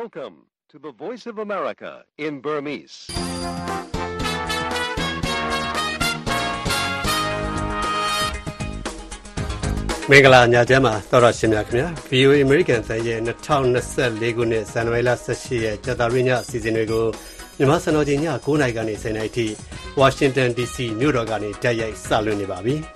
Welcome to the Voice of America in Burmese. ။မင်္ဂလာညချမ်းပါသောရရှင်များခင်ဗျာ VOA American သံရဲ့2024ခုနှစ်ဇန်နဝါရီလ18ရက်ကြာသပတေးညအစီအစဉ်တွေကိုမြန်မာစံတော်ချိန်ည9:00နာရီကနေ10:00နာရီထိဝါရှင်တန် DC မြို့တော်ကနေတိုက်ရိုက်စလွှင့်နေပါပြီ။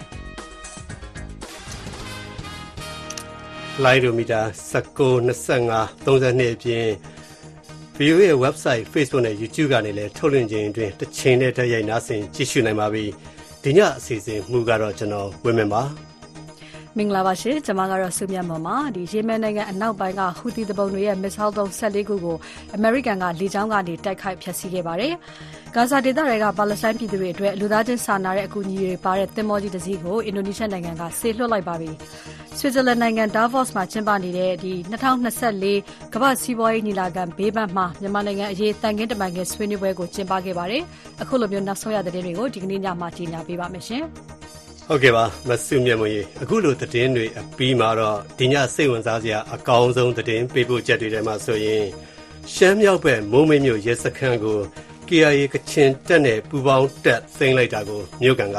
လိုင်းဒိုမီတာ19 25 32အပြင် VOA ရဲ့ website Facebook နဲ့ YouTube ကနေလည်းထုတ်လွှင့်ခြင်းအတွင်းတစ်ချိန်နဲ့တိုက်ရိုက်နားဆင်ကြည့်ရှုနိုင်ပါပြီ။ဒီညအစီအစဉ်မှုကတော့ကျွန်တော်ဝင်းမင်းပါမင်္ဂလာပါရှင်ကျွန်မကတော့စုမြတ်မော်ပါဒီယေမန်နိုင်ငံအနောက်ပိုင်းကဟူသီတပုန်တွေရဲ့မစ်ဆိုင်းဒုံး14ခုကိုအမေရိကန်ကလေကြောင်းကနေတိုက်ခိုက်ဖျက်ဆီးခဲ့ပါတယ်ဂါဇာဒေသတွေကပါလက်စတိုင်းပြည်သူတွေအတွက်လူသားချင်းစာနာတဲ့အကူအညီတွေပါတဲ့သင်္ဘောကြီးတစ်စီးကိုအင်ဒိုနီးရှားနိုင်ငံကဆေလွှတ်လိုက်ပါပြီဆွစ်ဇာလန်နိုင်ငံဒါဗော့စ်မှာကျင်းပနေတဲ့ဒီ2024ကမ္ဘာစီးပွားရေးညီလာခံဘေးပန်းမှာမြန်မာနိုင်ငံအရေးတန်ခင်းတမန်ခင်းဆွေးနွေးပွဲကိုကျင်းပခဲ့ပါတယ်အခုလိုမျိုးနောက်ဆုံးရတဲ့သတင်းတွေကိုဒီကနေ့ညမှာကြီးညာပေးပါမယ်ရှင်ဟုတ်ကဲ့ပါမဆုမြတ်မွေအခုလိုသတင်းတွေအပြီးမှာတော့ဒီညစိတ်ဝင်စားစရာအကောင်းဆုံးသတင်းပေးပို့ချက်တွေထဲမှာဆိုရင်ရှမ်းမြောက်ဘက်မိုးမိတ်မြို့ရဲစခန်းကို KIA ကချင်တပ်နဲ့ပူးပေါင်းတပ်သိမ်းလိုက်တာကိုမြို့ကန်က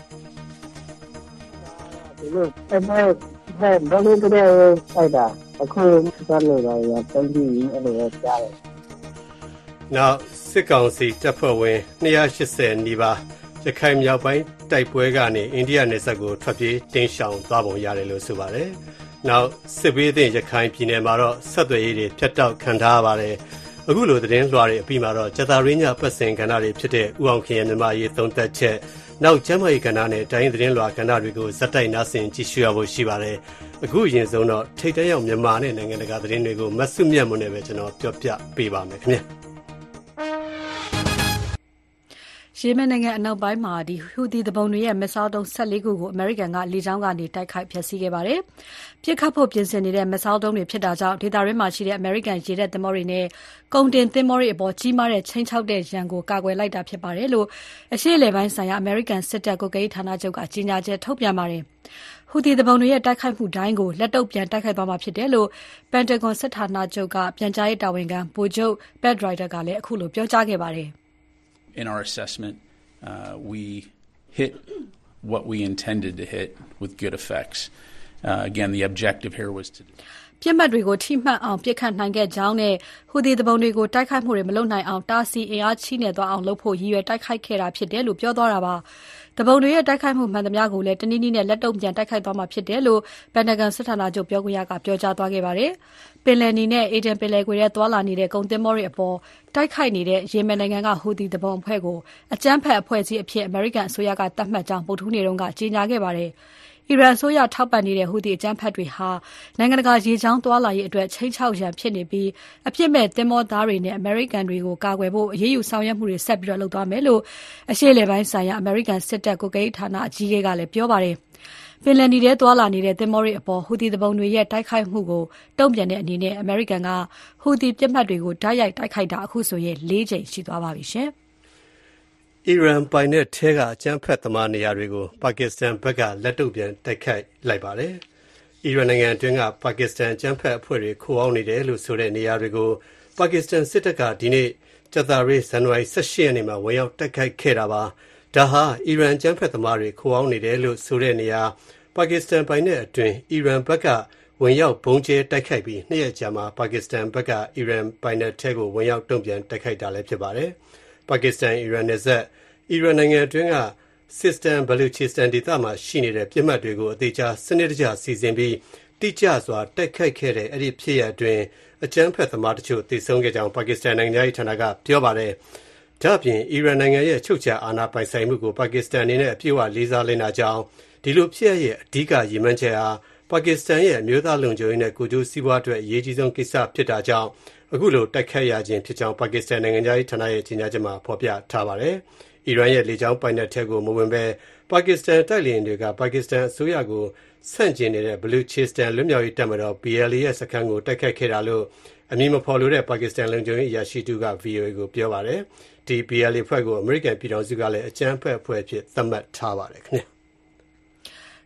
ဒီလိုအဲ့ဒါဘာလို့ကြလဲအဲ့ဒါအခုသွားလို့တော့ရတန်းကြီးအဲ့လိုကြားတယ်နောက်စစ်ကောင်စီတပ်ဖွဲ့ဝင်280နီးပါးရခိုင်မြောက်ပိုင်းတိုက်ပွဲကနေအိန္ဒိယနယ်စပ်ကိုထွက်ပြေးတင်းရှောင်သွားပုံရတယ်လို့ဆိုပါတယ်။နောက်စစ်ဘေးသင့်ရခိုင်ပြည်နယ်မှာတော့ဆက်သွယ်ရေးတွေဖြတ်တောက်ခံထားရပါတယ်။အခုလိုသတင်းလွှာတွေအပြီးမှာတော့ကြာသပတေးညပတ်စဉ်ကဏ္ဍတွေဖြစ်တဲ့ဥအောင်ခင်ရဲ့မြန်မာရေးသုံးသက်ချက်နောက်ကျမ်းမာရေးကဏ္ဍနဲ့တိုင်းသတင်းလွှာကဏ္ဍတွေကိုဇက်တိုက်နားဆင်ကြည့်ရှုရဖို့ရှိပါတယ်။အခုအရင်ဆုံးတော့ထိပ်တန်းရောက်မြန်မာနဲ့နိုင်ငံတကာသတင်းတွေကိုမဆုမြတ်မွန်နဲ့ပဲကျွန်တော်ပြောပြပေးပါမယ်ခင်ဗျာ။ယေမန်နိုင်ငံအနောက်ပိုင်းမှာဒီဟူသီတပုန်တွေရဲ့မစ်ဆိုင်းဒုံး14ခုကိုအမေရိကန်ကလေကြောင်းကနေတိုက်ခိုက်ဖျက်ဆီးခဲ့ပါတယ်။ပြစ်ခတ်ဖို့ပြင်ဆင်နေတဲ့မစ်ဆိုင်းဒုံးတွေဖြစ်တာကြောင့်ဒေသရင်းမှာရှိတဲ့အမေရိကန်ရေတပ်သင်္ဘောတွေနဲ့ကုန်တင်သင်္ဘောတွေအပေါ်ကြီးမားတဲ့ချိန်ချောက်တဲ့ရန်ကိုကာကွယ်လိုက်တာဖြစ်ပါတယ်လို့အရှေ့အလယ်ပိုင်းဆိုင်ရာအမေရိကန်စစ်တပ်ကွပ်ကဲရေးဌာနချုပ်ကကြေညာချက်ထုတ်ပြန်ပါတယ်။ဟူသီတပုန်တွေရဲ့တိုက်ခိုက်မှုတိုင်းကိုလက်တုပ်ပြန်တိုက်ခိုက်သွားမှာဖြစ်တယ်လို့ပန်တဂွန်စစ်ဌာနချုပ်ကပြန်ကြားရေးတာဝန်ခံဗိုလ်ချုပ်ပက်ဒရိုက်တာကလည်းအခုလိုပြောကြားခဲ့ပါတယ်။ In our assessment we hit what we intended to hit with good effects. Again, the objective here was to ပြစ်မှတ်တွေကိုထိမှတ်အောင်ပြစ်ခတ်နိုင်ခဲ့ကြောင်းနဲ့ဟူသီတပုန်တွေကိုတိုက်ခိုက်မှုတွေမလုပ်နိုင်အောင်တားဆီးအင်အားချိနဲ့သွားအောင်လုပ်ဖို့ရည်ရွယ်တိုက်ခိုက်ခဲ့တာဖြစ်တယ်လို့ပြောသွားတာပါ။တပုန်တွေရဲ့တိုက်ခိုက်မှုမှန်သမျှကိုလည်းတနည်းနည်းနဲ့လက်တုံ့ပြန်တိုက်ခိုက်သွားမှာဖြစ်တယ်လို့ပန်တဂွန်စစ်ဌာနချုပ်ပြောခွင့်ရကပြောကြားသွားခဲ့ပါတယ်။ပင်လယ်နီနဲ့အေဒင်ပင်လယ်ကွေ့ထဲသွားလာနေတဲ့ကုန်သင်္ဘောတွေအပေါ်တိုက်ခိုက်နေတဲ့ယေမန်နိုင်ငံကဟူသီတပုန်အဖွဲ့ကိုအကြမ်းဖက်အဖွဲ့အစည်းအဖြစ်အမေရိကန်အစိုးရကသတ်မှတ်ကြောင်းဗုဒ္ဓဟူးနေ့တုန်းကကြေညာခဲ့ပါတယ်။အီရန်အစိုးရထောက်ပံ့နေတဲ့ဟူသီအကြမ်းဖက်တွေဟာနိုင်ငံတကာရေကြောင်းသွားလာရေးအတွက်ချိန်ချောက်ရန်ဖြစ်နေပြီးအပြစ်မဲ့သင်္ဘောသားတွေနဲ့အမေရိကန်တွေကိုကာကွယ်ဖို့အရေးယူဆောင်ရွက်မှုတွေဆက်ပြီးလုပ်သွားမယ်လို့အရှေ့အလယ်ပိုင်းဆိုင်ရာအမေရိကန်စစ်တပ်ကွပ်ကဲရေးဌာနအကြီးအကဲကလည်းပြောပါတယ်။ပင်လယ်နီထဲသွားလာနေတဲ့သင်္ဘောတွေအပေါ်ဟူသီတပုန်တွေရဲ့တိုက်ခိုက်မှုကိုတုံ့ပြန်တဲ့အနေနဲ့အမေရိကန်ကဟူသီပြစ်မှတ်တွေကိုဓာတ်ရိုက်တိုက်ခိုက်တာအခုဆိုရင်4ကြိမ်ရှိသွားပါပြီရှင်။အီရန်ပိုင်တဲ့ထဲကအကြမ်းဖက်သမားနေရာတွေကိုပါကစ္စတန်ဘက်ကလက်တုပ်ပြန်တိုက်ခိုက်လိုက်ပါတယ်။အီရန်နိုင်ငံအတွင်းကပါကစ္စတန်အကြမ်းဖက်အဖွဲ့တွေခိုအောင်းနေတယ်လို့ဆိုတဲ့နေရာတွေကိုပါကစ္စတန်စစ်တပ်ကဒီနေ့ကြာသပတေးဇန်နဝါရီ18ရက်နေ့မှာဝင်ရောက်တိုက်ခိုက်ခဲ့တာပါ။ဒါဟာအီရန်အကြမ်းဖက်သမားတွေခိုအောင်းနေတယ်လို့ဆိုတဲ့နေရာပါကစ္စတန်ပိုင်တဲ့အတွင်းအီရန်ဘက်ကဝင်ရောက်ဘုံကျဲတိုက်ခိုက်ပြီး2ရက်ကြာမှာပါကစ္စတန်ဘက်ကအီရန်ပိုင်တဲ့ထဲကိုဝင်ရောက်တုံ့ပြန်တိုက်ခိုက်တာလည်းဖြစ်ပါတယ်။ပါကစ္စတန်အီရန်နယ်စပ်အီရန်နိုင်ငံအတွင်းကစစ်စတန်ဘလူချီစတန်ဒေသမှာရှိနေတဲ့ပြစ်မှတ်တွေကိုအသေးချာစနစ်တကျစီစဉ်ပြီးတိကျစွာတိုက်ခိုက်ခဲ့တဲ့အဲ့ဒီဖြစ်ရပ်အတွင်းအကြမ်းဖက်သမားတချို့သေဆုံးခဲ့ကြောင်းပါကစ္စတန်နိုင်ငံရေးဌာနကပြောပါတယ်။ဒါ့အပြင်အီရန်နိုင်ငံရဲ့ချုပ်ချာအာဏာပိုင်ဆိုင်မှုကိုပါကစ္စတန်အနေနဲ့အပြည့်အဝလေးစားလိုက်တာကြောင့်ဒီလိုဖြစ်ရပ်ရဲ့အဓိကရည်မှန်းချက်ဟာပါကစ္စတန်ရဲ့အမျိုးသားလုံခြုံရေးနဲ့ကိုယ်ကျိုးစီးပွားအတွက်အရေးကြီးဆုံးကိစ္စဖြစ်တာကြောင့်အခုလိုတိုက်ခိုက်ရခြင်းဖြစ်ကြောင်းပါကစ္စတန်နိုင်ငံရေးဌာနရဲ့ကြေညာချက်မှာဖော်ပြထားပါတယ်။အီရန်ရဲ့လေကြောင်းပိုင်နက်ထဲကိုမဝင်ဘဲပါကစ္စတန်တိုက်လေယာဉ်တွေကပါကစ္စတန်အစိုးရကိုဆန့်ကျင်နေတဲ့ဘလူချီစတန်လွတ်မြောက်ရေးတပ်မတော် BLA ရဲ့စခန်းကိုတိုက်ခိုက်ခဲ့တာလို့အမည်မဖော်လိုတဲ့ပါကစ္စတန်လုံခြုံရေးအရာရှိတူက VOA ကိုပြောပါတယ်။ဒီ BLA ဖွဲ့ကိုအမေရိကန်ပြည်ထောင်စုကလည်းအကြမ်းဖက်အဖွဲ့အဖြစ်သတ်မှတ်ထားပါတယ်ခင်ဗျာ။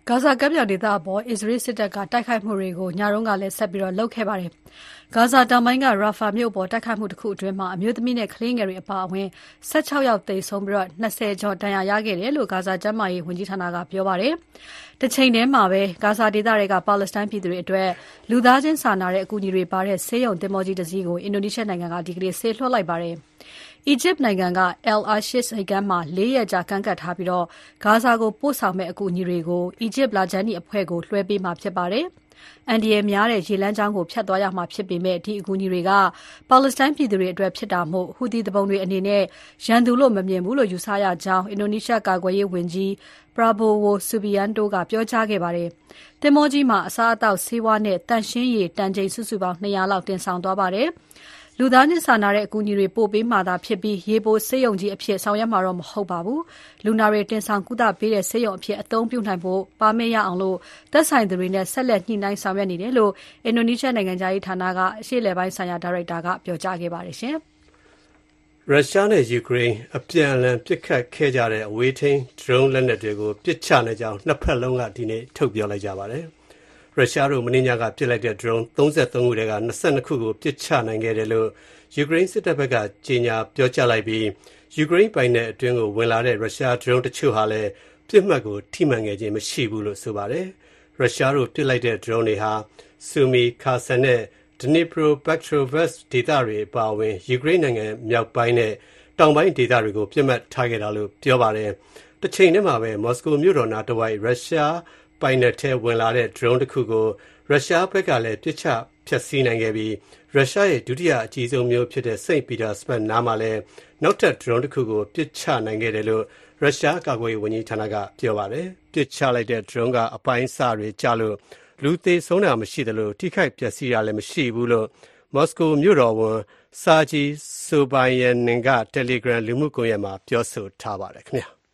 ဂါဇာကမ်းမြောင်ဒေသအပေါ်အစ္စရေးစစ်တပ်ကတိုက်ခိုက်မှုတွေကိုညတုန်းကလည်းဆက်ပြီးလုပ်ခဲ့ပါတယ်။ဂါဇာတောင်ပိုင်းက Rafah မြို့ပေါ်တိုက်ခိုက်မှုတစ်ခုအတွင်းအမျိုးသမီးနဲ့ကလေးငယ်တွေအပါအဝင်16 ယောက်သေဆုံးပြီး20 ကျော်ဒဏ်ရာရခဲ့တယ်လို့ဂါဇာကျန်းမာရေးဝန်ကြီးဌာနကပြောပါတယ်။တစ်ချိန်တည်းမှာပဲဂါဇာဒေသတွေကပါလက်စတိုင်းပြည်သူတွေအတွက်လူသားချင်းစာနာတဲ့အကူအညီတွေပါတဲ့ဆေးရုံသင်္ဘောကြီးတစ်စီးကိုအင်ဒိုနီးရှားနိုင်ငံကဒီကနေ့ဆေးလွှတ်လိုက်ပါတယ်။အီဂျစ်နိုင်ငံက El Arish ဆိပ်ကမ်းမှာ4 ရက်ကြာကမ်းကပ်ထားပြီးဂါဇာကိုပို့ဆောင်မဲ့အကူအညီတွေကိုအီဂျစ်လခြမ်းနီအဖွဲ့ကိုလွှဲပေးမှာဖြစ်ပါတယ်။အန်ဒီရယ်များတဲ့ရေလမ်းကြောင်းကိုဖြတ်သွားရမှာဖြစ်ပေမဲ့ဒီအကူအညီတွေကပါလက်စတိုင်းပြည်သူတွေအတွက်ဖြစ်တာမို့ဟူသီသူပုန်တွေအနေနဲ့ရန်သူလို့မမြင်ဘူးလို့ယူဆရကြောင်းအင်ဒိုနီးရှားကာကွယ်ရေးဝန်ကြီး Prabowo Subianto ကပြောကြားခဲ့ပါတယ်။သင်္ဘောကြီးမှာအစားအသောက်ဆေးဝါးနဲ့တန့်ရှင်းရေတန်ချိန်စုစုပေါင်း200လောက်တင်ဆောင်သွားပါတယ်။လူသားချင်းစာနာတဲ့အကူအညီတွေပို့ပေးမှသာဖြစ်ပြီးရေပိုဆေးရုံကြီးအဖြစ်ဆောင်ရွက်မှာတော့မဟုတ်ပါဘူး။လူနာတွေတင်ဆောင်ကုသပေးတဲ့ဆေးရုံအဖြစ်အသုံးပြုနိုင်ဖို့ပါမစ်ရအောင်လို့သက်ဆိုင်သူတွေနဲ့ဆက်လက်ညှိနှိုင်းဆောင်ရွက်နေတယ်လို့အင်ဒိုနီးရှားနိုင်ငံသားရေးဌာနကအရှေ့အလယ်ပိုင်းဆိုင်ရာဒါရိုက်တာကပြောကြားခဲ့ပါတယ်ရှင်။ရုရှားနဲ့ယူကရိန်းအပြန်အလှန်ပစ်ခတ်ခဲ့ကြတဲ့အဝေးထိန်း drone လက်နက်တွေကိုပစ်ချနေကြောင်းနှစ်ဖက်လုံးကဒီနေ့ထုတ်ပြောလိုက်ကြပါတယ်။ရုရှားတို့မင်းညကပစ်လိုက်တဲ့ drone 33ခုထဲက22ခုကိုပစ်ချနိုင်ခဲ့တယ်လို့ယူကရိန်းစစ်တပ်ဘက်ကကြေညာပြောကြားလိုက်ပြီးယူကရိန်းပိုင်နယ်အတွင်းကိုဝင်လာတဲ့ရုရှား drone တချို့ဟာလည်းပြစ်မှတ်ကိုထိမှန်ခဲ့ခြင်းမရှိဘူးလို့ဆိုပါတယ်။ရုရှားတို့ပစ်လိုက်တဲ့ drone တွေဟာ Sumy, Kherson နဲ့ Dnipropetrovsk ဒေသတွေအပါအဝင်ယူကရိန်းနိုင်ငံမြောက်ပိုင်းနဲ့တောင်ပိုင်းဒေသတွေကိုပြစ်မှတ်ထားခဲ့တာလို့ပြောပါတယ်။တစ်ချိန်တည်းမှာပဲမော်စကိုမြို့တော်နားတစ်ဝိုက်ရုရှားပိုင်နယ်ထဲဝင်လာတဲ့ drone တစ်ခုကိုရုရှားဘက်ကလည်းပစ်ချဖျက်ဆီးနိုင်ခဲ့ပြီးရုရှားရဲ့ဒုတိယအကြီးဆုံးမြို့ဖြစ်တဲ့ St. Petersburg နားမှာလည်းနောက်ထပ် drone တစ်ခုကိုပစ်ချနိုင်ခဲ့တယ်လို့ရုရှားကာကွယ်ရေးဝန်ကြီးဌာနကပြောပါတယ်။ပစ်ချလိုက်တဲ့ drone ကအပိုင်းအစတွေကျလို့လူသေဆုံးတာမရှိသလိုထိခိုက်ပျက်စီးတာလည်းမရှိဘူးလို့မော်စကိုမြို့တော်ဝန် Sergei Sobyanin က Telegram လူမှုကွန်ရက်မှာပြောဆိုထားပါတယ်ခင်ဗျာ။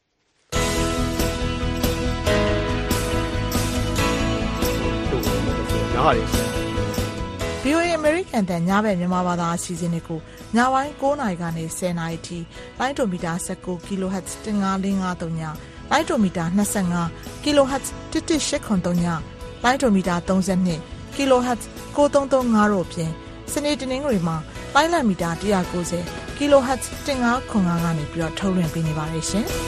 VOA American တန်ညဘက်မြန်မာဘာသာအစီအစဉ်တွေကိုညပိုင်း9:00နာရီကနေ10:00နာရီထိလိုင်းဒိုမီတာ19 kHz 15553ညလိုင်းဒိုမီတာ25 kHz 11883ညလိုင်းဒိုမီတာ32 kHz 9335တို့ဖြင့်စနေတနင်္ဂနွေမှာလိုင်းလံမီတာ190 kHz 1505ကနေပြီးတော့ထုတ်လွှင့်ပေးနေပါတယ်ရှင်။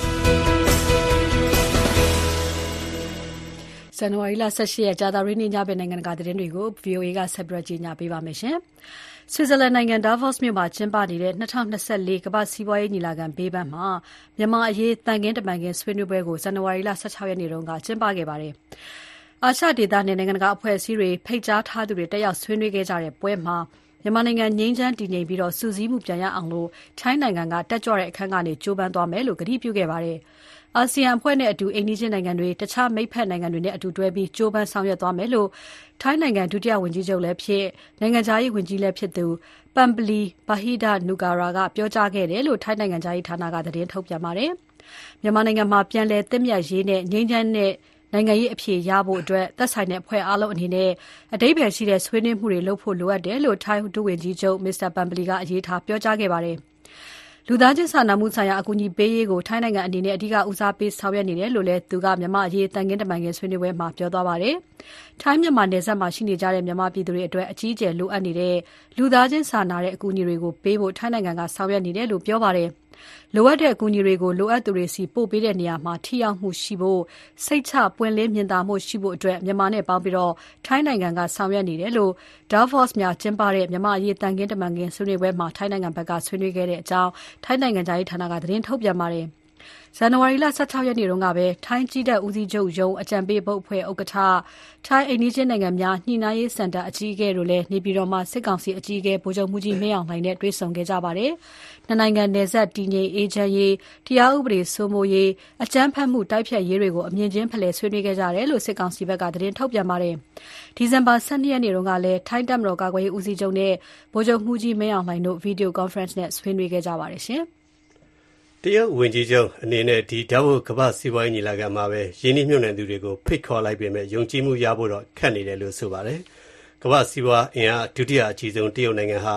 ဇန်နဝါရီလ18ရက်ကြာသပတေးနေ့ညဘက်နိုင်ငံတကာသတင်းတွေကို VOA ကဆက်ပြီးကြီးညာပေးပါမယ်ရှင်။ဆွစ်ဇာလန်နိုင်ငံ Davos မြို့မှာကျင်းပနေတဲ့2024ကမ္ဘာ့စီးပွားရေးညီလာခံဘေးပန်းမှာမြန်မာအရေးတန်ခင်းတမန်ခင်းဆွေးနွေးပွဲကိုဇန်နဝါရီလ16ရက်နေ့တုန်းကကျင်းပခဲ့ပါတယ်။အာရှဒေသနဲ့နိုင်ငံတကာအဖွဲ့အစည်းတွေဖိတ်ကြားထားသူတွေတက်ရောက်ဆွေးနွေးခဲ့ကြတဲ့ပွဲမှာမြန်မာနိုင်ငံငြိမ်းချမ်းတည်ငြိမ်ပြီးစူးစီးမှုပြန်ရအောင်လို့ထိုင်းနိုင်ငံကတက်ကြွတဲ့အခန်းကနေကြိုးပမ်းသွားမယ်လို့ကတိပြုခဲ့ပါတယ်။အာဆီယံအဖွဲ့နဲ့အတူအိမ်နီးချင်းနိုင်ငံတွေတခြားမိတ်ဖက်နိုင်ငံတွေနဲ့အတူတွဲပြီးကြိုးပမ်းဆောင်ရွက်သွားမယ်လို့ထိုင်းနိုင်ငံဒုတိယဝန်ကြီးချုပ်လည်းဖြစ်နိုင်ငံခြားရေးဝန်ကြီးလည်းဖြစ်သူပမ်ပလီဘာဟိဒနူဂါရာကပြောကြားခဲ့တယ်လို့ထိုင်းနိုင်ငံခြားရေးဌာနကသတင်းထုတ်ပြန်ပါတယ်။မြန်မာနိုင်ငံမှာပြန်လည်သင့်မြတ်ရေးနဲ့ငြိမ်းချမ်းတဲ့နိုင်ငံရေးအဖြေရဖို့အတွက်သက်ဆိုင်တဲ့အဖွဲ့အားလုံးအနေနဲ့အဓိပ္ပာယ်ရှိတဲ့ဆွေးနွေးမှုတွေလုပ်ဖို့လိုအပ်တယ်လို့ထိုင်းဒုဝန်ကြီးချုပ်မစ္စတာပမ်ပလီကအရေးထားပြောကြားခဲ့ပါတယ်။လူသားချင်းစာနာမှုဆိုင်ရာအကူအညီပေးရေးကိုထိုင်းနိုင်ငံအနေနဲ့အဓိကဦးစားပေးဆောင်ရွက်နေတယ်လို့လည်းသူကမြန်မာအရေးတန်ခင်းတမန်ခင်းဆွေးနွေးပွဲမှာပြောသွားပါတယ်။ထိုင်းမြန်မာနယ်စပ်မှာရှိနေကြတဲ့မြန်မာပြည်သူတွေအတွက်အကြီးအကျယ်လိုအပ်နေတဲ့လူသားချင်းစာနာတဲ့အကူအညီတွေကိုပေးဖို့ထိုင်းနိုင်ငံကဆောင်ရွက်နေတယ်လို့ပြောပါတယ်။လိုအပ်တဲ့အကူအညီတွေကိုလိုအပ်သူတွေစီပို့ပေးတဲ့နေရာမှာထိရောက်မှုရှိဖို့စိတ်ချပွင့်လင်းမြင်သာမှုရှိဖို့အတွက်မြန်မာနဲ့ပေါင်းပြီးထိုင်းနိုင်ငံကဆောင်ရွက်နေတယ်လို့ Davos မှာကျင်းပတဲ့မြန်မာအရေးတန်ခင်းတမန်ခင်းဆွေးနွေးပွဲမှာထိုင်းနိုင်ငံဘက်ကဆွေးနွေးခဲ့တဲ့အကြောင်းထိုင်းနိုင်ငံသားရေးဌာနကသတင်းထုတ်ပြန်ပါတယ်။ဇန်နဝါရီလ16ရက်နေ့တုန်းကပဲထိုင်းကြီးတပ်ဦးစီးချုပ်ရုံးအကြံပေးဘုတ်အဖွဲ့ဥက္ကဋ္ဌထိုင်းအိမ်နီးချင်းနိုင်ငံများညှိနှိုင်းရေးစင်တာအကြီးအကဲတို့လည်းနေပြည်တော်မှာစစ်ကောင်စီအကြီးအကဲဗိုလ်ချုပ်မှုကြီးမင်းအောင်လှိုင်နဲ့တွေ့ဆုံခဲ့ကြပါတယ်။နှစ်နိုင်ငံနယ်စပ်တည်ငြိမ်အေးချမ်းရေးတရားဥပဒေစိုးမိုးရေးအကြမ်းဖက်မှုတိုက်ဖျက်ရေးတွေကိုအမြင့်ချင်းဖလှယ်ဆွေးနွေးခဲ့ကြတယ်လို့စစ်ကောင်စီဘက်ကသတင်းထုတ်ပြန်ပါတယ်။ဒီဇင်ဘာ12ရက်နေ့တုန်းကလည်းထိုင်းတပ်မတော်ကာကွယ်ရေးဦးစီးချုပ်နဲ့ဗိုလ်ချုပ်မှုကြီးမင်းအောင်လှိုင်တို့ဗီဒီယိုကွန်ဖရင့်နဲ့ဆွေးနွေးခဲ့ကြပါတယ်ရှင်။တရုတ်ဝန်ကြီးချုပ်အနေနဲ့ဒီဒါဝိုကမ္ဘာစီးပွားရေးညီလာခံမှာပဲရင်းနှီးမြှုပ်နှံသူတွေကိုဖိတ်ခေါ်လိုက်ပေမဲ့ယုံကြည်မှုရဖို့တော့ခက်နေတယ်လို့ဆိုပါတယ်။ကမ္ဘာစီးပွားအင်အားဒုတိယအကြီးဆုံးတရုတ်နိုင်ငံဟာ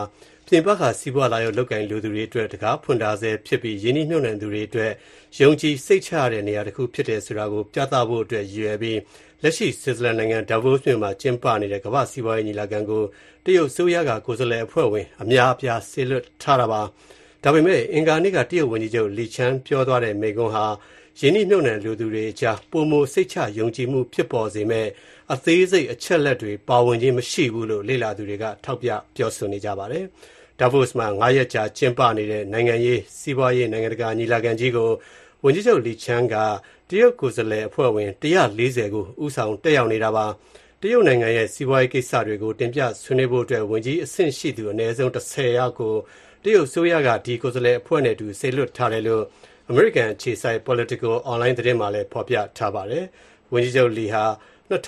ပြင်ပကစီးပွားလာရောက်လုပ်ကိုင်လူသူတွေအတွက်တကားဖွင့်ထားဆဲဖြစ်ပြီးယင်းနှိမ့်နှံသူတွေအတွက်ယုံကြည်စိတ်ချရတဲ့နေရာတစ်ခုဖြစ်တယ်ဆိုတာကိုပြသဖို့အတွက်ရည်ရွယ်ပြီးလက်ရှိဆွစ်ဇာလန်နိုင်ငံဒါဗို့စ်မြို့မှာကျင်းပနေတဲ့ကမ္ဘာ့စီးပွားရေးညီလာခံကိုတရုတ်ဆိုရကကိုယ်စားလှယ်အဖွဲ့ဝင်အများအပြားဆေလွတ်ထားတာပါဒါပေမဲ့အင်္ဂါနေ့ကတရုတ်ဝန်ကြီးချုပ်လီချန်းပြောသွားတဲ့မိန့်ခွန်းဟာယင်းနှိမ့်နှံလူသူတွေအကြားပုံမစိတ်ချယုံကြည်မှုဖြစ်ပေါ်စေမဲ့အသေးစိတ်အချက်လက်တွေပါဝင်ခြင်းမရှိဘူးလို့လေ့လာသူတွေကထောက်ပြပြောဆိုနေကြပါတယ်ဒါဗို့စ်မှာ9ရက်ကြာကျင်းပနေတဲ့နိုင်ငံရေးစီးပွားရေးနိုင်ငံတကာညီလာခံကြီးကိုဝန်ကြီးချုပ်လီချန်းကတရုတ်ကိုယ်စားလှယ်အဖွဲ့ဝင်140ကိုဦးဆောင်တက်ရောက်နေတာပါတရုတ်နိုင်ငံရဲ့စီးပွားရေးကိစ္စတွေကိုတင်ပြဆွေးနွေးဖို့အတွက်ဝန်ကြီးအဆင့်ရှိသူအနည်းဆုံး10ယောက်ကိုတရုတ်ဆိုရကဒီကိုယ်စားလှယ်အဖွဲ့နဲ့အတူဆေလွတ်ထားတယ်လို့အမေရိကန်ခြေဆိုင် Political Online သတင်းမှာလည်းဖော်ပြထားပါတယ်ဝန်ကြီးချုပ်လီဟာ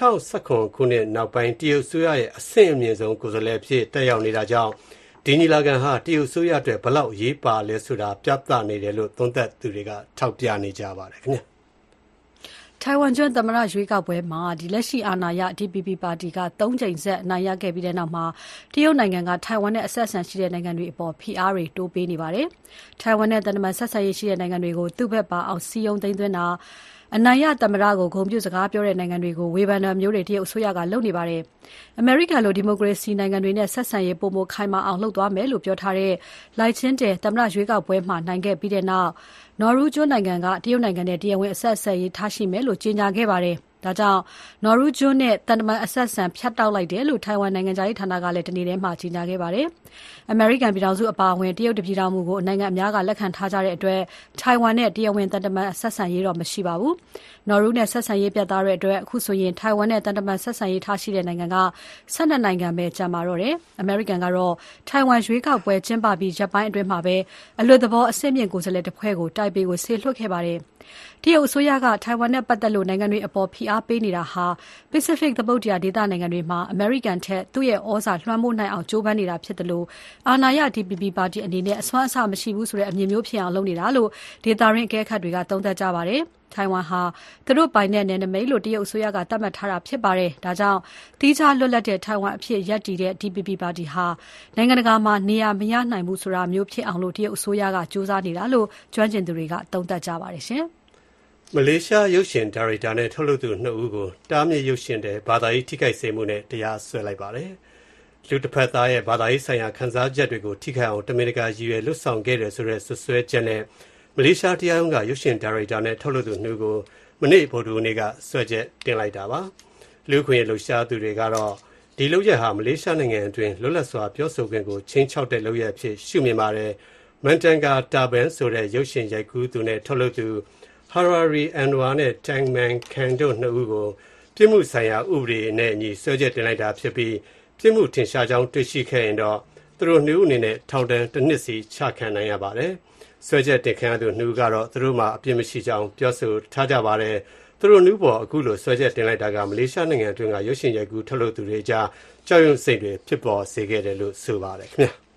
2019ခုနှစ်နောက်ပိုင်းတရုတ်ဆိုရရဲ့အဆင့်အမြင့်ဆုံးကိုယ်စားလှယ်ဖြစ်တက်ရောက်နေတာကြောင့်ဒီညီလာခံဟာတရုတ်ဆိုရအတွက်ဘလောက်ရေးပါလဲဆိုတာပြသနေတယ်လို့သုံးသပ်သူတွေကထောက်ပြနေကြပါတယ်ခင်ဗျာထိုင်ဝမ်ကျွန်းသမ္မတရွေးကောက်ပွဲမှာလက်ရှိအာဏာရ DPP ပါတီက3ကြိမ်ဆက်အနိုင်ရခဲ့ပြီးတဲ့နောက်မှာတရုတ်နိုင်ငံကထိုင်ဝမ်နဲ့အဆက်အဆံရှိတဲ့နိုင်ငံတွေအပေါ်ဖိအားတွေတိုးပေးနေပါတယ်။ထိုင်ဝမ်နဲ့သံတမန်ဆက်ဆံရေးရှိတဲ့နိုင်ငံတွေကိုသူ့ဘက်ပါအောင်စီယုံသိမ်းသွင်းတာအနိုင်ရသမ္မတကိုဂုဏ်ပြုစကားပြောတဲ့နိုင်ငံတွေကိုဝေဖန်တာမျိုးတွေတရုတ်အစိုးရကလုပ်နေပါတယ်။အမေရိကန်လိုဒီမိုကရေစီနိုင်ငံတွေနဲ့ဆက်ဆံရေးပိုမိုခိုင်မာအောင်လုပ်သွားမယ်လို့ပြောထားတဲ့လိုက်ချင်းတဲသမ္မတရွေးကောက်ပွဲမှာနိုင်ခဲ့ပြီးတဲ့နောက်နော်ရူးကျွန်းနိုင်ငံကတရုတ်နိုင်ငံနဲ့တရားဝင်အဆက်အဆံရေးထားရှိမယ်လို့ကြေညာခဲ့ပါတယ်။ဒါကြောင့်နော်ရူးကျွန်းနဲ့တန်တမန်အဆက်အဆံဖြတ်တောက်လိုက်တယ်လို့ထိုင်ဝမ်နိုင်ငံသားရေးဌာနကလည်းတနေ့တည်းမှာကြေညာခဲ့ပါတယ်။အမေရိကန်ပြည်ထောင်စုအပါအဝင်တရုတ်တပြည်ထောင်မှုကိုနိုင်ငံအများကလက်ခံထားကြတဲ့အတွက်ထိုင်ဝမ်နဲ့တရားဝင်တန်တမန်ဆက်ဆံရေးတော့မရှိပါဘူး။နော်ရူးနဲ့ဆက်ဆံရေးပြတ်သားတဲ့အတွက်အခုဆိုရင်ထိုင်ဝမ်နဲ့တန်တမန်ဆက်ဆံရေးထားရှိတဲ့နိုင်ငံက12နိုင်ငံပဲကျန်ပါတော့တယ်။အမေရိကန်ကတော့ထိုင်ဝမ်ရွေးကောက်ပွဲကျင်းပပြီးရက်ပိုင်းအတွင်းမှာပဲအလွတ်သဘောအဆင့်မြင့်ကိုယ်စားလှယ်တစ်ဖွဲ့ကိုတိုင်ပေကိုဆေလွှတ်ခဲ့ပါတယ်။တရုတ်အစိုးရကထိုင်ဝမ်နဲ့ပတ်သက်လို့နိုင်ငံတွေအပေါ်ဖိအားပေးနေတာဟာ Pacific သမုဒ္ဒရာဒေသနိုင်ငံတွေမှာအမေရိကန်ထက်သူ့ရဲ့ဩဇာလွှမ်းမိုးနိုင်အောင်ကြိုးပမ်းနေတာဖြစ်တယ်လို့အာဏာရ DPP ပါတီအနေနဲ့အစွမ်းအစမရှိဘူးဆိုတဲ့အမြင်မျိုးဖြစ်အောင်လုပ်နေတာလို့ဒေသရင်းအကဲခတ်တွေကသုံးသပ်ကြပါတယ်။ထိုင်ဝမ်ဟာသူတို့ပိုင်တဲ့နယ်နိမိတ်လို့တရုတ်အစိုးရကသတ်မှတ်ထားတာဖြစ်ပါတယ်။ဒါကြောင့်သီးခြားလွတ်လပ်တဲ့ထိုင်ဝမ်အဖြစ်ရပ်တည်တဲ့ DPP ပါတီဟာနိုင်ငံတကာမှာနေရာမရနိုင်ဘူးဆိုတာမျိုးဖြစ်အောင်လို့တရုတ်အစိုးရကကြိုးစားနေတာလို့ကျွမ်းကျင်သူတွေကသုံးသပ်ကြပါတယ်ရှင်။မလေးရှားရုပ်ရှင်ဒါရိုက်တာနဲ့ထုတ်လုပ်သူ2ဦးကိုတားမြစ်ရုပ်ရှင်တဲ့ဘာသာရေးထိခိုက်စေမှုနဲ့တရားစွဲလိုက်ပါတယ်။လူတစ်ဖက်သားရဲ့ဘာသာရေးဆိုင်ရာခန်းစားချက်တွေကိုထိခိုက်အောင်တမင်တကာရည်ရွယ်လွတ်ဆောင်ခဲ့တယ်ဆိုတဲ့ဆွဆွဲချက်နဲ့မလေးရှားတရားရုံးကရုပ်ရှင်ဒါရိုက်တာနဲ့ထုတ်လုပ်သူ2ဦးကိုမနေ့ဗုဒ္ဓဟူးနေ့ကစွဲချက်တင်လိုက်တာပါ။လူခွင့်လှုပ်ရှားသူတွေကတော့ဒီလုပ်ရက်ဟာမလေးရှားနိုင်ငံအတွင်းလွတ်လပ်စွာပြောဆိုခွင့်ကိုချင်းချောက်တဲ့လုပ်ရက်ဖြစ်ရှုမြင်ပါတယ်။မန်တန်ကာတာဘန်ဆိုတဲ့ရုပ်ရှင်ရိုက်ကူးသူနဲ့ထုတ်လုပ်သူHarari Anwar နဲ့ Tangman Khan တို့2ဦးကိုပြစ်မှုဆိုင်ရာဥပဒေနဲ့အညီစွဲချက်တင်လိုက်တာဖြစ်ပြီးပြစ်မှုထင်ရှားကြောင်းတွေ့ရှိခဲ့ရင်တော့သူတို့2ဦးအနေနဲ့ထောင်ဒဏ်1နှစ်စီချခံနိုင်ရပါတယ်။စွဲချက်တင်ခံရသူ2ဦးကတော့သူတို့မှာအပြစ်မရှိကြောင်းပြောဆိုထားကြပါတယ်။သူတို့2ပေါ်အခုလိုစွဲချက်တင်လိုက်တာကမလေးရှားနိုင်ငံအတွင်းကရုပ်ရှင်ရိုက်ကူးထုတ်လုပ်သူတွေကြားကြောက်ရွံ့စိတ်တွေဖြစ်ပေါ်စေခဲ့တယ်လို့ဆိုပါတယ်ခင်ဗျာ။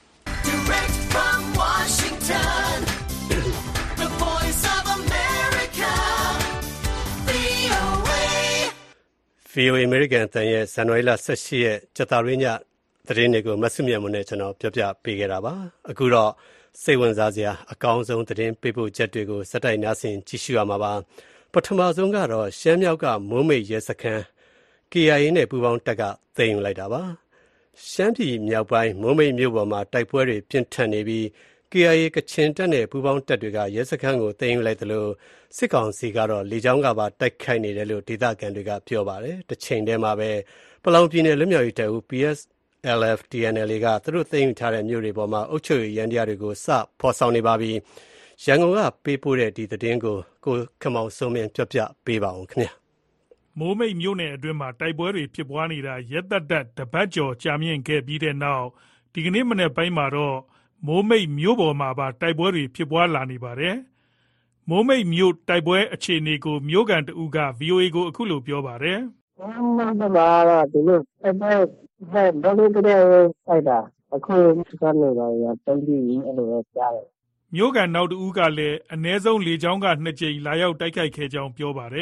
Direct from Washington VOA American အသံရဲ့ဇန်နဝါရီလ18ရက်ကြာသပတေးညသတင်းတွေကိုမဆုမြတ်မွန်နဲ့ကျွန်တော်ပြောပြပေးခဲ့တာပါအခုတော့စိတ်ဝင်စားစရာအကောင်းဆုံးသတင်းပေးပို့ချက်တွေကိုစက်တိုက်နားဆင်ကြည့်ရှုရမှာပါပထမဆုံးကတော့ရှမ်းမြောက်ကမိုးမိတ်ရဲစခန်း KIA နဲ့ပူးပေါင်းတပ်ကသိမ်းယူလိုက်တာပါရှမ်းပြည်မြောက်ပိုင်းမိုးမိတ်မြို့ပေါ်မှာတိုက်ပွဲတွေပြင်းထန်နေပြီးKIA ကချင်တပ်နဲ့ပူးပေါင်းတပ်တွေကရဲစခန်းကိုသိမ်းယူလိုက်တယ်လို့စစ်ကောင်စီကတော့လေကြောင်းကပါတိုက်ခိုက်နေတယ်လို့ဒေသခံတွေကပြောပါတယ်။တစ်ချိန်တည်းမှာပဲပလောင်ပြည်နယ်လွတ်မြောက်ရေးတပ်ဦး PSLF TNLA ကသူတို့သိမ်းယူထားတဲ့မြို့တွေပေါ်မှာအုပ်ချုပ်ရေးရန်တရားတွေကိုစဖော်ဆောင်နေပါပြီ။ရန်ကုန်ကပေးပို့တဲ့ဒီသတင်းကိုခမောင်စိုးမင်းပြောပြပေးပါအောင်ခင်ဗျာ။မိုးမိတ်မြို့နယ်အတွင်းမှာတိုက်ပွဲတွေဖြစ်ပွားနေတာရက်သက်တပတ်ကျော်ကြာမြင့်ခဲ့ပြီးတဲ့နောက်ဒီကနေ့မနေ့ပိုင်းမှာတော့မိုးမိတ်မြို့ပေါ်မှာပါတိုက်ပွဲတွေဖြစ်ပွားလာနေပါတယ်။မိုးမိတ်မြို့တိုက်ပွဲအခြေအနေကိုမြို့ကန်တဦးက VOA ကိုအခုလိုပြောပါတယ်။မမဘာတော့ဒီလိုအဲ့ဒါဘာလို့ကြတဲ့အဲ့ဒါအခုကနေတော့ရတုံးပြီးအဲ့လိုပဲကြားတယ်။မြို့ကန်နောက်တဦးကလည်းအ ਨੇ ဆုံးလေကြောင်းက2ကြိမ်လာရောက်တိုက်ခိုက်ခဲ့ကြောင်းပြောပါတယ်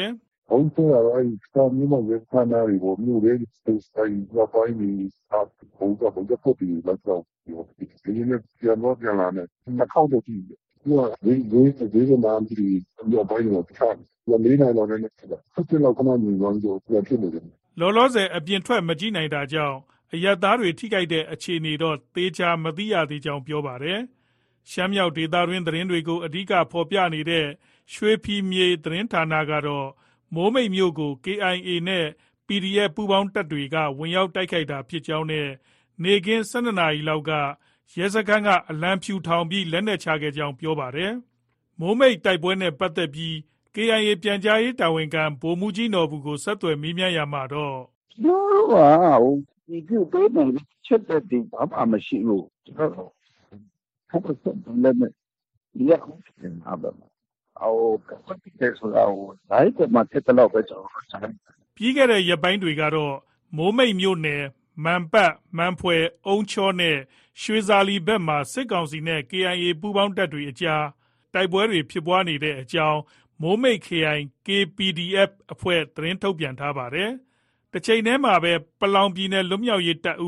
ông tôi là ai sao nhưng mà về khả năng thìผมอยู่ในสายว่าไปมีผมจะพูดดีแล้วก็ทีนี้เนี่ยเรียนว่าอย่างไรเนี่ยมันเข้าตัวที่ว่าเรื่องน้ำที่要ไปเนี่ย看วันนี้นายเราเนี่ยนะครับถ้าเราขนาดนี้เราจะขึ้นเลยလောလောဆယ်အပြင်ထွက်မကြည့်နိုင်တာကြောင့်အရပ်သားတွေထိခိုက်တဲ့အခြေအနေတော့သေချာမသိရသေးကြောင်းပြောပါတယ်။ရှမ်းမြောက်ဒေသတွင်းသတင်းတွေကိုအဓိကဖော်ပြနေတဲ့ရွှေဖီမြေသတင်းဌာနကတော့မိုးမိတ်မြို့ကို KIA နဲ့ PDF ပူးပေါင်းတပ်တွေကဝင်ရောက်တိုက်ခိုက်တာဖြစ်ကြောင်းနဲ့နေကင်း12 နာရီလောက်ကရဲစခန်းကအလံဖြူထောင်ပြီးလက်နက်ချခဲ့ကြောင်းပြောပါတယ်။မိုးမိတ်တိုက်ပွဲနဲ့ပတ်သက်ပြီးKIA ပြန်ကြားရေးတာဝန်ခံဗိုလ်မှူးကြီးနော်ဘူးကိုဆက်သွယ်မေးမြန်းရမှာတော့ဒီကုပေးနေချက်တဲ့ဒီဘာမှမရှိဘူးကျွန်တော်ဖတ်တဲ့လည်းဒီရအောင်ပြန်ပါဘာအော်ပတ်တဲ့ဆိုတော့ဒါကမှတက်တော့ပဲကျွန်တော်ဆိုင်ပြီးခဲ့တဲ့ရက်ပိုင်းတွေကတော့မိုးမိတ်မြို့နယ်မန်ပတ်မန်ဖွယ်အုံချောနဲ့ရွှေဇာလီဘက်မှာစစ်ကောင်စီနဲ့ KIA ပူးပေါင်းတပ်တွေအကြားတိုက်ပွဲတွေဖြစ်ပွားနေတဲ့အကြောင်းမိုးမိတ်ခရိုင် KPDF အဖွဲ့သတင်းထုတ်ပြန်ထားပါတယ်။တစ်ချိန်တည်းမှာပဲပလောင်ပြည်နယ်လွတ်မြောက်ရေးတပ်ဦး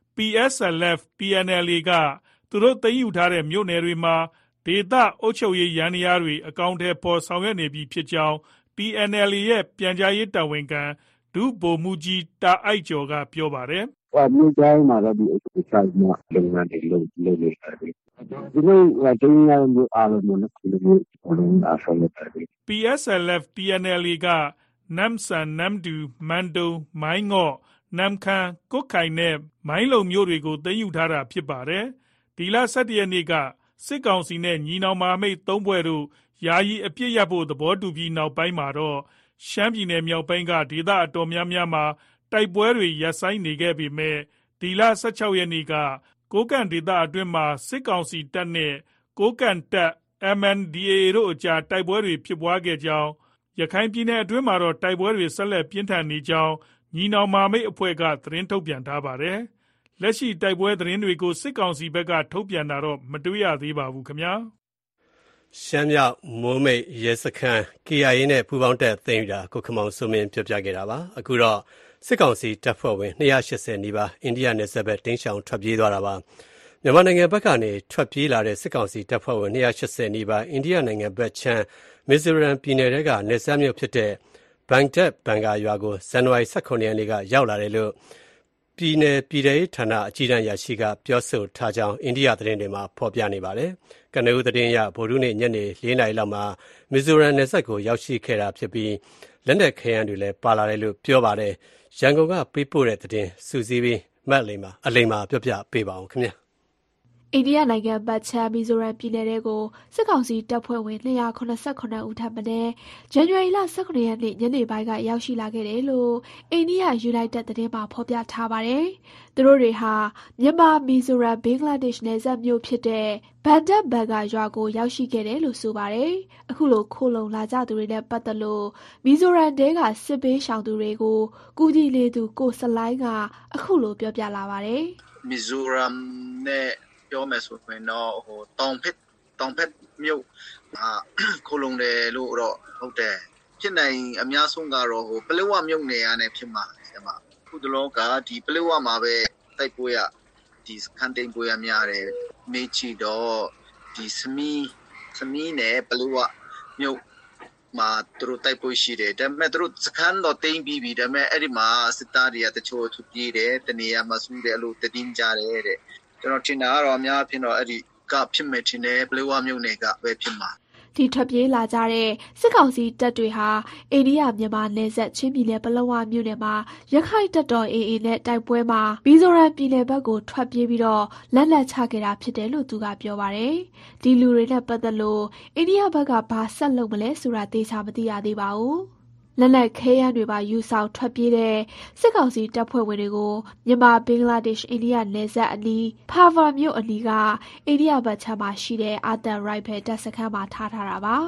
PSLF TNLA ကသူတို့သိမ်းယူထားတဲ့မြို့နယ်တွေမှာဒေသအုပ်ချုပ်ရေးယန္တရားတွေအကောင့်ထဲပေါ်ဆောင်ရွက်နေပြီဖြစ်ကြောင်း TNLA ရဲ့ပြန်ကြားရေးတာဝန်ခံဒုဗိုလ်မှူးကြီးတာအိုက်ကျော်ကပြောပါတယ်။မြို့တိုင်းမှာတော့ဒီအစိုးရကလုပ်ငန်းတွေလုပ်နေတယ်။ဒီလိုတင်းရမျိုးအားလုံးနဲ့ဒီလိုမျိုးအားဆောင်နေတယ် PSLF TNLA ကနမ်ဆန်နမ်ဒူမန်တုံမိုင်းငေါ့နမ်ခန်ကုတ်ခိုင်နဲ့မိုင်းလုံမျိုးတွေကိုသိမ်းယူထားတာဖြစ်ပါတယ်။ဒီလ17 ရက်နေ့ကစစ်ကောင်စီနဲ့ညီနောင်မဟာမိတ်3ဖွဲ့တို့ယာယီအပြစ်ရဖို့သဘောတူပြီးနောက်ပိုင်းမှာတော့ရှမ်းပြည်နယ်မြောက်ပိုင်းကဒေသအတော်များများမှာတိုက်ပွဲတွေရပ်ဆိုင်းနေခဲ့ပေမဲ့ဒီလ16 ရက်နေ့ကကိုကန့်ဒေသအတွင်းမှာစစ်ကောင်စီတပ်နဲ့ကိုကန့်တပ် MNDAA တို့အကြားတိုက်ပွဲတွေဖြစ်ပွားခဲ့ကြောင်းရခိုင်ပြည်နယ်အတွင်းမှာတော့တိုက်ပွဲတွေဆက်လက်ပြင်းထန်နေကြောင်းညီနောင်မဟာမိတ်အဖွဲ့ကသတင်းထုတ်ပြန်ထားပါတယ်။လက်ရှိတိုက်ပွဲသတင်းတွေကိုစစ်ကောင်စီဘက်ကထုတ်ပြန်တာတော့မတွေ့ရသေးပါဘူးခင်ဗျာ။ရှမ်းမြောက်မိုးမိတ်ရဲစခန်း KIA နဲ့ပူးပေါင်းတပ်သိမ်းယူတာကိုခမောင်စိုးမင်းပြောပြခဲ့တာပါ။အခုတော့စစ်ကောင်စီတပ်ဖွဲ့ဝင်280နီးပါးအိန္ဒိယနယ်စပ်ဘက်တင်းရှောင်ထွက်ပြေးသွားတာပါ။မြန်မာနိုင်ငံဘက်ကနေထွက်ပြေးလာတဲ့စစ်ကောင်စီတပ်ဖွဲ့ဝင်280နီးပါးအိန္ဒိယနိုင်ငံဘက်ခြမ်းမီဇိုရမ်ပြည်နယ်ကနယ်စပ်မြို့ဖြစ်တဲ့ဘန်တက်ဘန်ကာရွာကိုဇန်နဝါရီ18 ရက်နေ့ကရောက်လာတယ်လို့ပြည်နယ်ပြည်ထောင်ဌာနအကြီးတန်းရရှိကပြောဆိုထားကြောင်းအိန္ဒိယသတင်းတွေမှာဖော်ပြနေပါတယ်။ကနဦးသတင်းအရဗုဒ္ဓနေ့ညနေ4 နာရီလောက်မှာမီဇိုရမ်နယ်စပ်ကိုရောက်ရှိခဲ့တာဖြစ်ပြီးလက်နက်ခဲယမ်းတွေလည်းပါလာတယ်လို့ပြောပါတယ်။ရန်ကုန်ကပေးပို့တဲ့သတင်းစုစည်းပြီးမတ်အလိမ္မာပြောပြပေးပါအောင်ခင်ဗျာ။အိန္ဒိယနိုင်ငံဘက်ခြမ်းမီဇိုရမ်ပြည်နယ်ကိုစစ်ကောင်စီတပ်ဖွဲ့ဝင်289ဦးထပ်မံဇန်နဝါရီလ18 ရက်နေ့ညနေပိုင်းကရောက်ရှိလာခဲ့တယ်လို့အိန္ဒိယယူနိုက်တက်သတင်းမှာဖော်ပြထားပါတယ်။သူတို့တွေဟာမြန်မာမီဇိုရမ်ဘင်္ဂလားဒေ့ရှ်နယ်စပ်မြို့ဖြစ်တဲ့ဘန်ဒက်ဘန်ကာရွာကိုရောက်ရှိခဲ့တယ်လို့ဆိုပါတယ်။အခုလိုခိုလုံလာကြသူတွေနဲ့ပတ်သက်လို့မီဇိုရမ်တဲကစစ်ဘေးရှောင်သူတွေကိုကူညီလေသူကိုစလိုင်းကအခုလိုပြောပြလာပါတယ်။မီဇိုရမ်နဲ့ပြောမယ်ဆိုရင်တော့တောင်ဖက်မြို့ခိုလုံတယ်လို့တော့ဟုတ်တယ်ဖြစ်နိုင်အများဆုံးကတော့ပလက်ဝမြို့နယ်ကနေဖြစ်မှာခုတလောကဒီပလက်ဝမှာပဲတိုက်ပွဲရဒီခန်တိန်ပွဲရများတယ်မေချီတော့ဒီစမီနဲ့ပလက်ဝမြို့မှာသူတို့တိုက်ပွဲရှိတယ်ဒါပေမဲ့သူတို့စခန်းတော့တိမ့်ပြီးပြီဒါပေမဲ့အဲ့ဒီမှာစစ်သားတွေကတချို့သူပြေးတယ်တနေရာမှာစုတယ်အဲ့လိုတည်င်းကြတယ်တဲ့ကျွန်တော်ထင်တာကတော့အများဖြစ်တော့အဲ့ဒီကဖြစ်မယ်ထင်တယ်ပလက်ဝမြို့နယ်ကပဲဖြစ်မှာဒီထွက်ပြေးလာကြတဲ့စစ်ကောင်စီတပ်တွေဟာအိန္ဒိယမြန်မာနယ်စပ်ချင်းပြည်နယ်ပလက်ဝမြို့နယ်မှာရခိုင်တပ်တော် AA နဲ့တိုက်ပွဲမှာမီဇိုရမ်ပြည်နယ်ဘက်ကိုထွက်ပြေးပြီးတော့လက်နက်ချခဲ့တာဖြစ်တယ်လို့သူကပြောပါတယ်။ဒီလူတွေနဲ့ပတ်သက်လို့အိန္ဒိယဘက်ကဘာဆက်လုပ်မလဲဆိုတာသေချာမသိရသေးပါဘူး။လက်နက်ခဲယမ်းတွေပါယူဆောင်ထွက်ပြေးတဲ့စစ်ကောင်စီတပ်ဖွဲ့ဝင်တွေကိုမြန်မာဘင်္ဂလားဒေ့ရှ်အိန္ဒိယနယ်စပ်အနီးဖာဗာမြို့အနီးကအိန္ဒိယဘက်ခြမ်းမှာရှိတဲ့အာသန်ရိုက်ဖယ်တပ်စခန်းမှာထားတာပါ။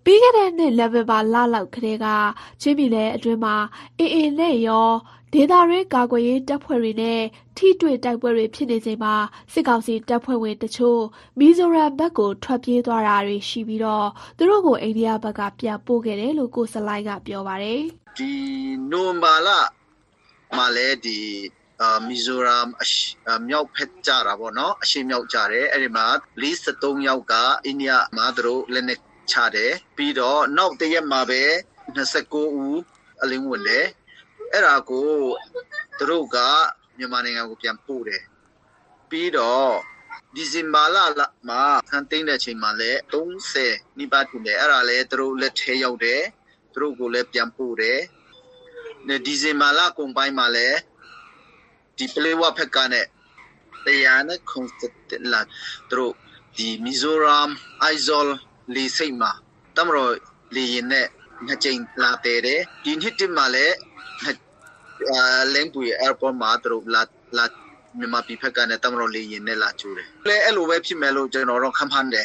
ပြီးခဲ့တဲ့နှစ်နိုဝင်ဘာလလောက်ကတည်းကချင်းပြည်နယ်အတွင်းမှာAAနဲ့ရောဒေသတွင်းကာကွယ်ရေးတပ်ဖွဲ့တွေနဲ့ထိတွေ့တိုက်ပွဲတွေဖြစ်နေချိန်မှာစစ်ကောင်စီတပ်ဖွဲ့ဝင်တချို့မီဇိုရမ်ဘက်ကိုထွက်ပြေးသွားတာတွေရှိပြီးတော့သူတို့ကိုအိန္ဒိယဘက်ကပြန်ပို့ခဲ့တယ်လို့ကိုစလိုင်းကပြောပါတယ်။ဒီနိုဝင်ဘာလမှာလည်းဒီမီဇိုရမ်မြောက်ဖက်ကြတာပေါ့နော်အရှေ့မြောက်ကြတယ်အဲ့ဒီမှာ43ယောက်ကအိန္ဒိယမှာသူတို့လက်နက်ချတယ်ပြီးတော့နောက်တရက်မှာပဲ29ဦးအလင်းဝင်တယ်အဲ့ဒါကိုသူတို့ကမြန်မာနိုင်ငံကိုပြန်ပို့တယ်ပြီးတော့ဒီဇင်ဘာလမှာခန်းသိမ်းတဲ့ချိန်မှာလည်း30နိဗ္ဗာန်ထင်တယ်အဲ့ဒါလည်းသူတို့လက်ထဲရောက်တယ်သူတို့ကိုလည်းပြန်ပို့တယ်ဒီဇင်ဘာလကုန်ပိုင်းမှာလည်းဒီပလေဝဖက်ကနဲ့တရားနဲ့ကွန်စတက်လာတို့ဒီမီဇိုရမ်အိုင်ဇော်လီစိတ်မှာတမရောလီရင်နဲ့နှစ်ချိန်လာတဲ့ဒီနှစ်တည်းမှာလည်းလန်ပူအေယာပေါ်မှာတို့လာမြန်မာပြည်ဖက်ကနဲ့တမရောလီရင်နဲ့လာကျူတယ်လဲအဲ့လိုပဲဖြစ်မယ်လို့ကျွန်တော်တို့ခန့်မှန်းတယ်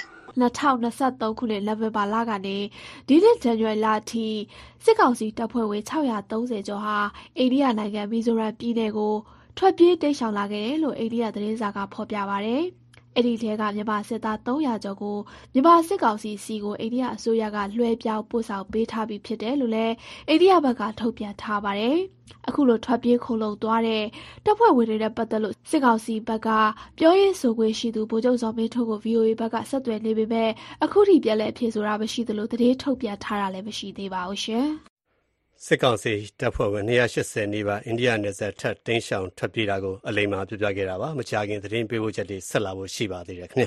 2023ခုနှစ်နိုဝင်ဘာလကနေဒီနှစ်ဇန်နဝါရီလအထိစစ်ကောင်စီတပ်ဖွဲ့ဝင်630ကျော်ဟာအိန္ဒိယနိုင်ငံမီဇိုရမ်ပြည်နယ်ကိုထွက်ပြေးတိမ်းရှောင်လာခဲ့တယ်လို့အိန္ဒိယသတင်းစာကဖော်ပြပါတယ်။အဲ့ဒီထဲကမြန်မာစစ်သား300ကျော်ကိုမြန်မာစစ်ကောင်စီစီကိုအိန္ဒိယအစိုးရကလွှဲပြောင်းပို့ဆောင်ပေးထားပြီးဖြစ်တယ်လို့လည်းအိန္ဒိယဘက်ကထုတ်ပြန်ထားပါတယ်။အခုလိုထွက်ပြေးခိုလုံသွားတဲ့တပ်ဖွဲ့ဝင်တွေနဲ့ပတ်သက်လို့စစ်ကောင်စီဘက်ကပြောရေးဆိုခွင့်ရှိသူဗိုလ်ချုပ်ဇော်မင်းထွန်းကို VOA ဘက်ကဆက်သွယ်နေပေမဲ့အခုထိပြန်လည်အဖြေဆိုတာမရှိသလိုသတင်းထုတ်ပြန်ထားတာလည်းမရှိသေးပါဘူးရှင်။စစ်ကောင်စီတပ်ဖွဲ့ဝင်280နီးပါးအိန္ဒိယနယ်စပ်ထပ်တင်းရှောင်ထွက်ပြေးတာကိုအလိမ္မာပြပြခဲ့တာပါမကြာခင်သတင်းပေးဖို့ချက်တွေဆက်လာဖို့ရှိပါသေးတယ်ခင်ဗျာ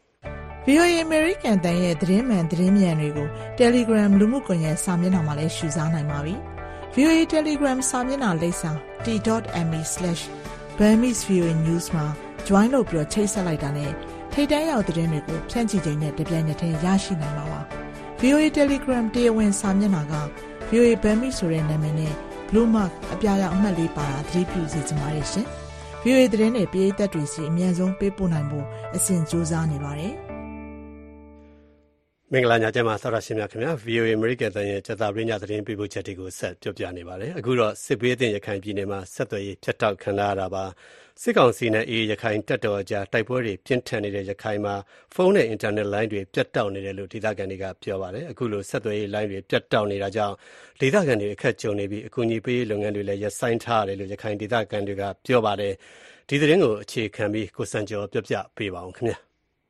VOA American တန်ရဲ့သတင်းမှန်သတင်းမြန်တွေကို Telegram လူမှုကွန်ရက်စာမျက်နှာမှာလည်းရှုစားနိုင်ပါပြီ VOA Telegram စာမျက်နှာလိပ်စာ t.me/burmese.voanews မှာ join လုပ်ပြီးချိတ်ဆက်လိုက်တာနဲ့ထိပ်တန်းရောက်သတင်းတွေကိုဖြန့်ချိချိန်နဲ့တပြိုင်နက်တည်းရရှိနိုင်ပါပါ VOA Telegram တရားဝင်စာမျက်နှာကVOA Burmese ဆိုတဲ့နာမည်နဲ့ Blue Mark အပြာရောင်အမှတ်လေးပါတာသတိပြုစီကြပါရရှင်။ VOA သတင်းတွေပြည်သက်တွေစီအမြန်ဆုံးပေးပို့နိုင်ဖို့အစဉ်ကြိုးစားနေပါတယ်။မင်္ဂလာညချမ်းပါသောရရှင်များခင်ဗျာ VOA American တန်ရဲ့ကြာသပတေးညသတင်းပေးပို့ချက်တွေကိုဆက်ပြောပြနေပါတယ်။အခုတော့စစ်ပေးအသင်းရခိုင်ပြည်နယ်မှာဆက်သွယ်ရေးဖြတ်တောက်ခံရတာပါ။စစ်ကောင်စီနဲ့အေးရခိုင်တပ်တော်အကြားတိုက်ပွဲတွေပြင်းထန်နေတဲ့ရခိုင်မှာဖုန်းနဲ့အင်တာနက်လိုင်းတွေပြတ်တောက်နေတယ်လို့ဒေသခံတွေကပြောပါတယ်အခုလိုဆက်သွယ်ရေးလိုင်းတွေပြတ်တောက်နေတာကြောင့်ဒေသခံတွေအခက်ကြုံနေပြီးအကူအညီပေးလုပ်ငန်းတွေလည်းရပ်ဆိုင်းထားရတယ်လို့ရခိုင်ဒေသခံတွေကပြောပါတယ်ဒီသတင်းကိုအခြေခံပြီးကိုစံကျော်ပြပြပေးပါအောင်ခင်ဗျာ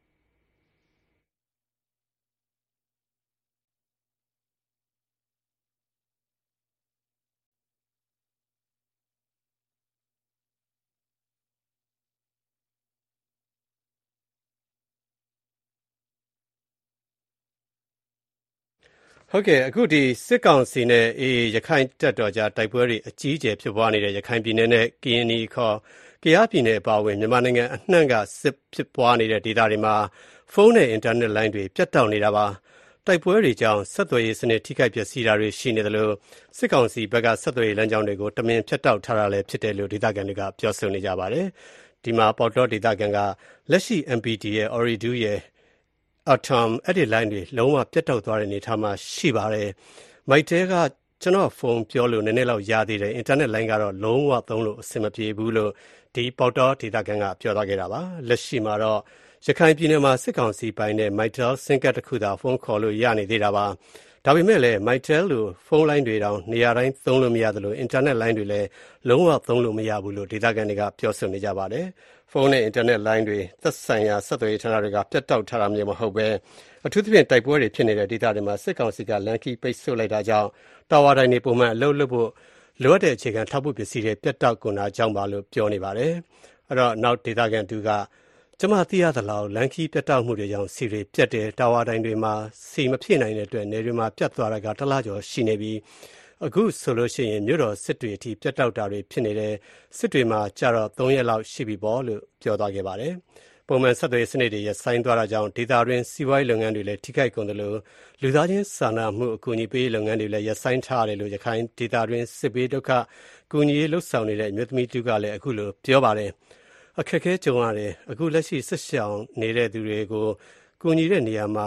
ဟုတ်ကဲ့အခုဒီစစ်ကောင်စီနဲ့အေးရခိုင်တပ်တော်ကြားတိုက်ပွဲတွေအကြီးအကျယ်ဖြစ်ပွားနေတဲ့ရခိုင်ပြည်နယ်နဲ့ကရင်နီခေါ်ကယားပြည်နယ်အပါအဝင်မြန်မာနိုင်ငံအနှံ့ကစစ်ဖြစ်ပွားနေတဲ့ဒေသတွေမှာဖုန်းနဲ့အင်တာနက်လိုင်းတွေပြတ်တောက်နေတာပါတိုက်ပွဲတွေကြောင့်ဆက်သွယ်ရေးစနစ်ထိခိုက်ပျက်စီးတာတွေရှိနေတယ်လို့စစ်ကောင်စီဘက်ကဆက်သွယ်ရေးလမ်းကြောင်းတွေကိုတမင်ဖြတ်တောက်ထားတာလည်းဖြစ်တယ်လို့ဒေသခံတွေကပြောဆိုနေကြပါတယ်ဒီမှာပေါ်တော့ဒေသခံကလက်ရှိ MPT ရဲ့ Ooredoo ရဲ့Atom အဲ့ဒီ line တွေလုံးဝပြတ်တောက်သွားတဲ့အနေအထားမှာရှိပါတယ်။မိုက်တဲကကျွန်တော်ဖုန်းပြောလို့နည်းနည်းလောက်ရသေးတယ်။ internet line ကတော့လုံးဝသုံးလို့အဆင်မပြေဘူးလို့ဒီပေါတော်ဒေတာကန်ကပြောသွားခဲ့တာပါ။လက်ရှိမှာတော့ရခိုင်ပြည်နယ်မှာစစ်ကောင်စီပိုင်းနဲ့ Mytel စင်ကတ်တစ်ခုသာဖုန်းခေါ်လို့ရနေသေးတာပါ။ဒါပေမဲ့လည်း Mytel လို့ဖုန်းလိုင်းတွေတောင်နေရာတိုင်းသုံးလို့မရသလို internet line တွေလည်းလုံးဝသုံးလို့မရဘူးလို့ဒေတာကန်တွေကပြောဆိုနေကြပါတယ်။ဖုန်းနဲ့အင်တာနက်လိုင်းတွေသက်ဆိုင်ရာဆက်သွယ်ရေးဌာနတွေကပြတ်တောက်ထားတာမျိုးမဟုတ်ပဲအထူးသဖြင့်တိုက်ပွဲတွေဖြစ်နေတဲ့ဒေသတွေမှာစစ်ကောင်စီကလန်ကီပိတ်ဆို့လိုက်တာကြောင့်တာဝါတိုင်းတွေပုံမှန်အလုပ်လုပ်ဖို့လိုအပ်တဲ့အခြေခံထောက်ပို့ပစ္စည်းတွေပြတ်တောက်ကုန်တာကြောင့်ပါလို့ပြောနေပါတယ်။အဲ့တော့နောက်ဒေသခံတူကကျမသိရသလောက်လန်ကီပြတ်တောက်မှုတွေကြောင့်စီတွေပြတ်တယ်တာဝါတိုင်းတွေမှာစီမဖြစ်နိုင်တဲ့အတွက်နေတွေမှာပြတ်သွားတာကတစ်လကျော်ရှိနေပြီးအခုဆိုလို့ရှိရင်မြို့တော်စစ်တွေအထိပြတ်တောက်တာတွေဖြစ်နေတယ်စစ်တွေမှာကြာတော့3ရက်လောက်ရှိပြီပေါ့လို့ပြောသွားခဲ့ပါတယ်ပုံမှန်ဆက်သွယ်ရေးစနစ်တွေရဆိုင်သွားတာကြောင့်ဒေသတွင်းစီးပွားရေးလုပ်ငန်းတွေလည်းထိခိုက်ကုန်တယ်လို့လူသားချင်းစာနာမှုအကူအညီပေးလုပ်ငန်းတွေလည်းရဆိုင်ထားတယ်လို့ရခိုင်ဒေသတွင်းစစ်ပေးဒုက္ခကူညီရေးလှုပ်ဆောင်နေတဲ့အမျိုးသမီးတူကလည်းအခုလိုပြောပါတယ်အခက်အခဲကြုံရတယ်အခုလက်ရှိစစ်ရှောင်နေတဲ့သူတွေကိုကူညီတဲ့နေရာမှာ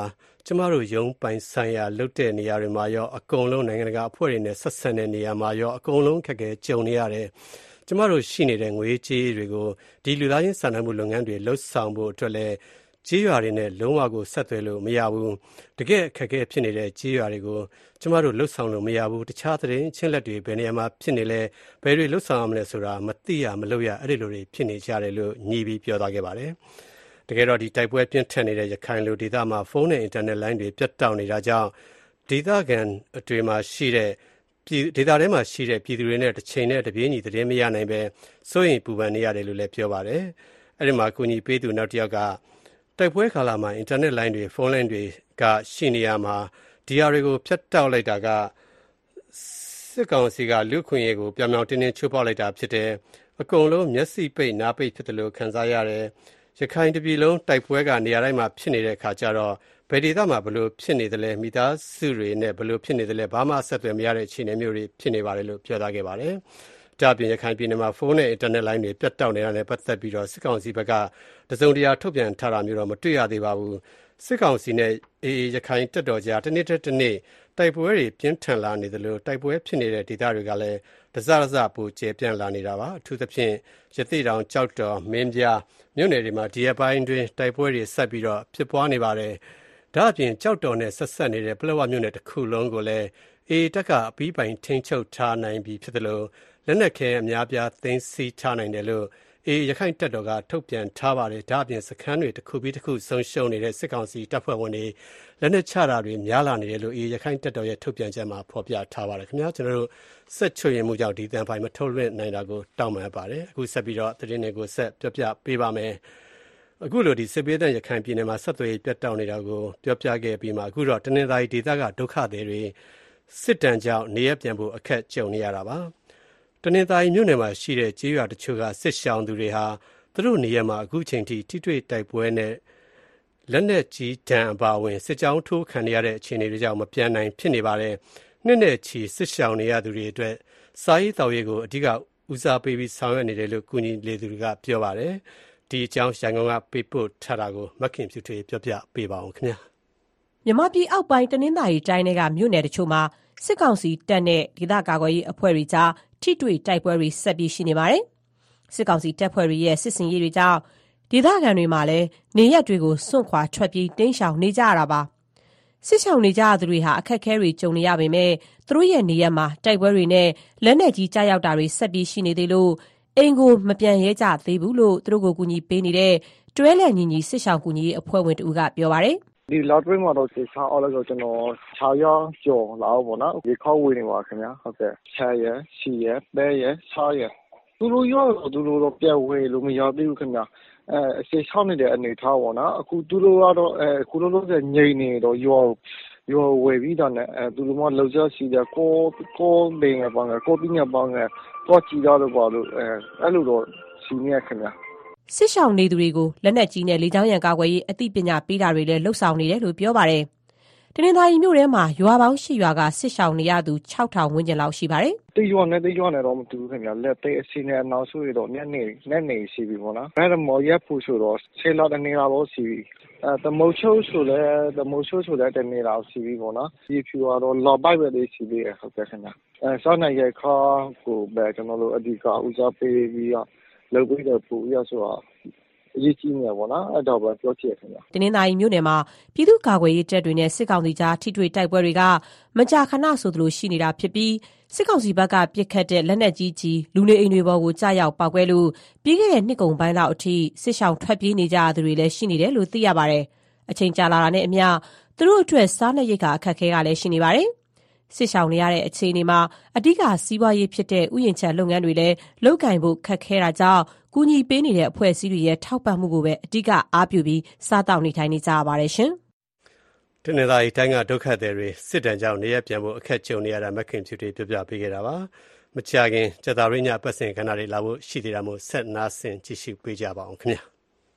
ကျမတို့ရုံးပိုင်ဆိုင်ရာလုပ်တဲ့နေရာတွေမှာရောအကုန်လုံးနိုင်ငံတကာအဖွဲ့တွေနဲ့ဆက်ဆံတဲ့နေရာမှာရောအကုန်လုံးခက်ခဲကြုံနေရတယ်ကျမတို့ရှိနေတဲ့ငွေကြေးတွေကိုဒီလူသားချင်းစာနာမှုလုပ်ငန်းတွေလှုပ်ဆောင်ဖို့အတွက်လည်းကြေးရွာတွေနဲ့လုံးဝကိုဆက်သွယ်လို့မရဘူးတကယ်ခက်ခဲဖြစ်နေတဲ့ကြေးရွာတွေကိုကျမတို့လှုပ်ဆောင်လို့မရဘူးတခြားသတင်းချင်းလက်တွေဘယ်နေရာမှာဖြစ်နေလဲဘယ်တွေလှုပ်ဆောင်ရမလဲဆိုတာမသိရမလို့ရအဲ့ဒီလိုတွေဖြစ်နေကြတယ်လို့ညီပြီးပြောသွားခဲ့ပါတယ်တကယ်တော့ဒီတိုက်ပွဲပြင်းထန်နေတဲ့ရခိုင်လူဒေသမှာဖုန်းနဲ့အင်တာနက်လိုင်းတွေပြတ်တောက်နေတာကြောင့်ဒေသခံတွေမှာရှိတဲ့ဒေသထဲမှာရှိတဲ့ပြည်သူတွေနဲ့တစ်ချိန်နဲ့တပြေးညီသတင်းမရနိုင်ပဲစိုးရိမ်ပူပန်နေရတယ်လို့လည်းပြောပါတယ်အဲ့ဒီမှာကိုကြီးပေးသူနောက်တစ်ယောက်ကတိုက်ပွဲကာလမှာအင်တာနက်လိုင်းတွေဖုန်းလိုင်းတွေကရှိနေရမှာဒီဟာတွေကိုဖြတ်တောက်လိုက်တာကစစ်ကောင်စီကလူခွင့်ရေးကိုပြောင်ပြောင်တင်းတင်းချိုးဖောက်လိုက်တာဖြစ်တယ်အကုန်လုံးမျက်စိပိတ်နားပိတ်ဖြစ်တယ်လို့ခံစားရတယ်ရခိုင်တပြည်လုံးတိုက်ပွဲကနေရာတိုင်းမှာဖြစ်နေတဲ့အခါကျတော့ဘယ်ဒေသမှာဘလို့ဖြစ်နေတယ်လဲမိသားစုတွေနဲ့ဘလို့ဖြစ်နေတယ်လဲဘာမှဆက်သွယ်မရတဲ့အခြေအနေမျိုးတွေဖြစ်နေပါတယ်လို့ပြောသားခဲ့ပါတယ်ဒါပြင်ရခိုင်ပြည်နယ်မှာဖုန်းနဲ့အင်တာနက်လိုင်းတွေပြတ်တောက်နေတာနဲ့ပတ်သက်ပြီးတော့စစ်ကောင်စီဘက်ကတစုံတရာထုတ်ပြန်ထားတာမျိုးတော့မတွေ့ရသေးပါဘူးစစ်ကောင်စီနဲ့ရခိုင်တပ်တော်ကြားတစ်နေ့တစ်နေ့တိုက်ပွဲတွေပြင်းထန်လာနေတယ်လို့တိုက်ပွဲဖြစ်နေတဲ့ဒေသတွေကလည်းတစပိုကျေပြန့်လာနေတာပါအထူးသဖြင့်ရသေတောင်ကြောက်တော်မင်းပြားမြို့နယ်တွေမှာဒီအပိုင်းတွင်တိုက်ပွဲတွေဆက်ပြီးတော့ဖြစ်ပွားနေပါတယ်ဒါအပြင်ကြောက်တော်နဲ့ဆက်ဆက်နေတဲ့ပလက်ဝမြို့နယ်တစ်ခုလုံးကိုလည်းတပ်ကအပြီးပိုင်ထိန်းချုပ်ထားနိုင်ပြီဖြစ်တယ်လို့လက်နက်ခဲအများပြားသိမ်းဆည်းထားနိုင်တယ်လို့ရခိုင်တပ်တော်ကထုတ်ပြန်ထားပါတယ်ဒါအပြင်စခန်းတွေတစ်ခုပြီးတစ်ခုဆုံးရှုံးနေတဲ့စစ်ကောင်စီတပ်ဖွဲ့ဝင်တွေလက်နက်ချတာတွေများလာနေတယ်လို့ရခိုင်တပ်တော်ရဲ့ထုတ်ပြန်ချက်မှာဖော်ပြထားပါတယ်ခင်ဗျာကျွန်တော်တို့ဆက်ချွေရင်မှုကြောင့်ဒီတန်ဖိုင်မထုတ်လွှင့်နိုင်တာကိုတောင်းပန်ပါတယ်အခုဆက်ပြီးတော့သတင်းတွေကိုဆက်ပြောပြပေးပါမယ်အခုလိုဒီစစ်ပေးတဲ့ရခိုင်ပြည်နယ်မှာဆက်သွယ်ရေးပြတ်တောက်နေတာကိုပြောပြခဲ့ပြီးမှအခုတော့တနင်္သာရီဒေသကဒုက္ခသည်တွေစစ်တမ်းကြောင့်နေရပြန်ဖို့အခက်ကြုံနေရတာပါတနင်္သာရီမြို့နယ်မှာရှိတဲ့ကျေးရွာတချို့ကစစ်ရှောင်သူတွေဟာသူတို့နေရာမှာအခုချိန်ထိထိတွေ့တိုက်ပွဲနဲ့လက်နက်ကြီးဒဏ်အပါအဝင်စစ်ကြောင်းထိုးခံရတဲ့အခြေအနေတွေကြောင့်မပြန်နိုင်ဖြစ်နေပါတယ်နှစ်နဲ့ချီစစ်ရှောင်နေရသူတွေအတွက်စားရေးတောက်ရေးကိုအဓိကဦးစားပေးပြီးဆောင်ရွက်နေတယ်လို့ကုညီလေသူတွေကပြောပါတယ်ဒီအကြောင်းရန်ကုန်ကပေးပို့ထားတာကိုမခင်ဖြူထွေးပြောပြပေးပါအောင်ခင်ဗျာမြန်မာပြည်အောက်ပိုင်းတနင်္သာရီတိုင်းကမြို့နယ်တချို့မှာစစ်ကောင်စီတပ်နဲ့ဒေသကာကွယ်ရေးအဖွဲ့တွေကြားထိတွေ့တိုက်ပွဲတွေဆက်ပြီးရှိနေပါတယ်စစ်ကောင်စီတပ်ဖွဲ့တွေရဲ့စစ်စင်ရေးတွေကြောင့်ဒေသခံတွေမှာလည်းနေရက်တွေကိုစွန့်ခွာထွက်ပြေးတိမ်းရှောင်နေကြရတာပါစစ်ရှောင်နေကြသူတွေဟာအခက်အခဲတွေကြုံနေရပေမဲ့သူတို့ရဲ့နေရက်မှာတိုက်ပွဲတွေနဲ့လက်နက်ကြီးကြားရောက်တာတွေဆက်ပြီးရှိနေသေးလို့အိမ်ကိုမပြန်ရဲကြသေးဘူးလို့သူတို့ကိုကူညီပေးနေတဲ့တွဲလက်ညီညီစစ်ရှောင်ကူညီရေးအဖွဲ့ဝင်တူကပြောပါတယ်ဒီလောက်တွင်းမှာတော့စစ်ဆောင်အောင်လို့ကျွန်တော်6ရက်ကျော်လောက်ပေါ့နော်ဒီခေါ်ဝင်နေပါခင်ဗျာဟုတ်ကဲ့6ရက်10ရက်8ရက်6ရက်သူတို့ရောသူတို့တော့ပြတ်ဝဲလို့မရသေးဘူးခင်ဗျာအစစ်ဆောင်နေတဲ့အနေထားပေါ့နော်အခုသူတို့ကတော့အခုလို့ဆိုငြိမ်နေတော့ရောဝဲပြီးတော့သူတို့မှလောက်ကြစီတဲ့ကိုဘင်းပေါင်းကိုပညာပေါင်းတော့ကြည့်တော့ပါလို့အဲ့လိုတော့စီနေခင်ဗျာစစ်ရှောင်နေသူတွေကိုလက်နက်ကြီးနဲ့လေကြောင်းရန်ကာကွယ်ရေးအသိပညာပေးတာတွေလည်းလှုပ်ဆောင်နေတယ်လို့ပြောပါတယ်။တနင်္သာရီမြို့ထဲမှာရွာပေါင်း8ရွာကစစ်ရှောင်နေရသူ6000ဝန်းကျင်လောက်ရှိပါတယ်။တိရွာနဲ့တော့မတူဘူးခင်ဗျာ။လက်သေးအစီနဲ့နောက်ဆိုရတော့မျက်နေရှိပြီပေါ့နော်။အဲ့ဒါမော်ရက်ဖို့ဆိုတော့ဆေးလာတဲ့နေရာတော့ရှိပြီ။တမိုးချိုးဆိုတဲ့တနေရာရှိပြီပေါ့နော်။ဒီဖြူကတော့လော်ပိုက်ပဲလေးရှိသေးတယ်ဟုတ်ကဲ့ခင်ဗျာ။စောနိုင်ရဲ့ခါကိုပဲကျွန်တော်တို့အဓိကဦးစားပေးပြီးတော့လုပ်ပြီးတော့ပူရဆိုတော့အရေးကြီးနေပါတော့အဲ့တော့ပဲပြောချင်ခင်ဗျာတနင်္သာရီမြို့နယ်မှာပြည်သူ့ကာကွယ်ရေးတပ်တွေနဲ့စစ်ကောင်စီကြားထိတွေ့တိုက်ပွဲတွေကမကြာခဏဆိုသလိုရှိနေတာဖြစ်ပြီးစစ်ကောင်စီဘက်ကပစ်ခတ်တဲ့လက်နက်ကြီးလူနေအိမ်တွေပေါ်ကိုကြားရောက်ပောက်ကွဲလို့ပြီးခဲ့တဲ့နှစ်ကုန်ပိုင်းလောက်အထိစစ်ရှောင်ထွက်ပြေးနေကြသူတွေလည်းရှိနေတယ်လို့သိရပါတယ်အချိန်ကြာလာတာနဲ့အမျှသူတို့အတွက်စားနပ်ရိက္ခာအခက်အခဲကလည်းရှိနေပါတယ်စစ်ရှောင်နေရတဲ့အခြေအနေမှာအဓိကစီးပွားရေးဖြစ်တဲ့ဥယျာဉ်ခြံလုပ်ငန်းတွေလည်းလုပ်ကင်ဖို့ခက်ခဲတာကြောင့်ကူညီပေးနေတဲ့အဖွဲ့အစည်းတွေရဲ့ထောက်ပံ့မှုကိုပဲအဓိကအားပြုပြီးစားတောက်နေထိုင်နေကြရပါတယ်ရှင်။တနင်္သာရီတိုင်းကဒုက္ခသည်တွေစစ်တမ်းကြောင့်နေရပြန်ဖို့အခက်ကြုံနေရတာမခင်ဖြူတွေပြပေးခဲ့တာပါ။မကြာခင်ကျတာရင်းညပတ်စင်ခဏတွေလာဖို့ရှိသေးတာမို့ဆက်နာဆင်ကြည့်ရှုပေးကြပါအောင်ခင်ဗျာ။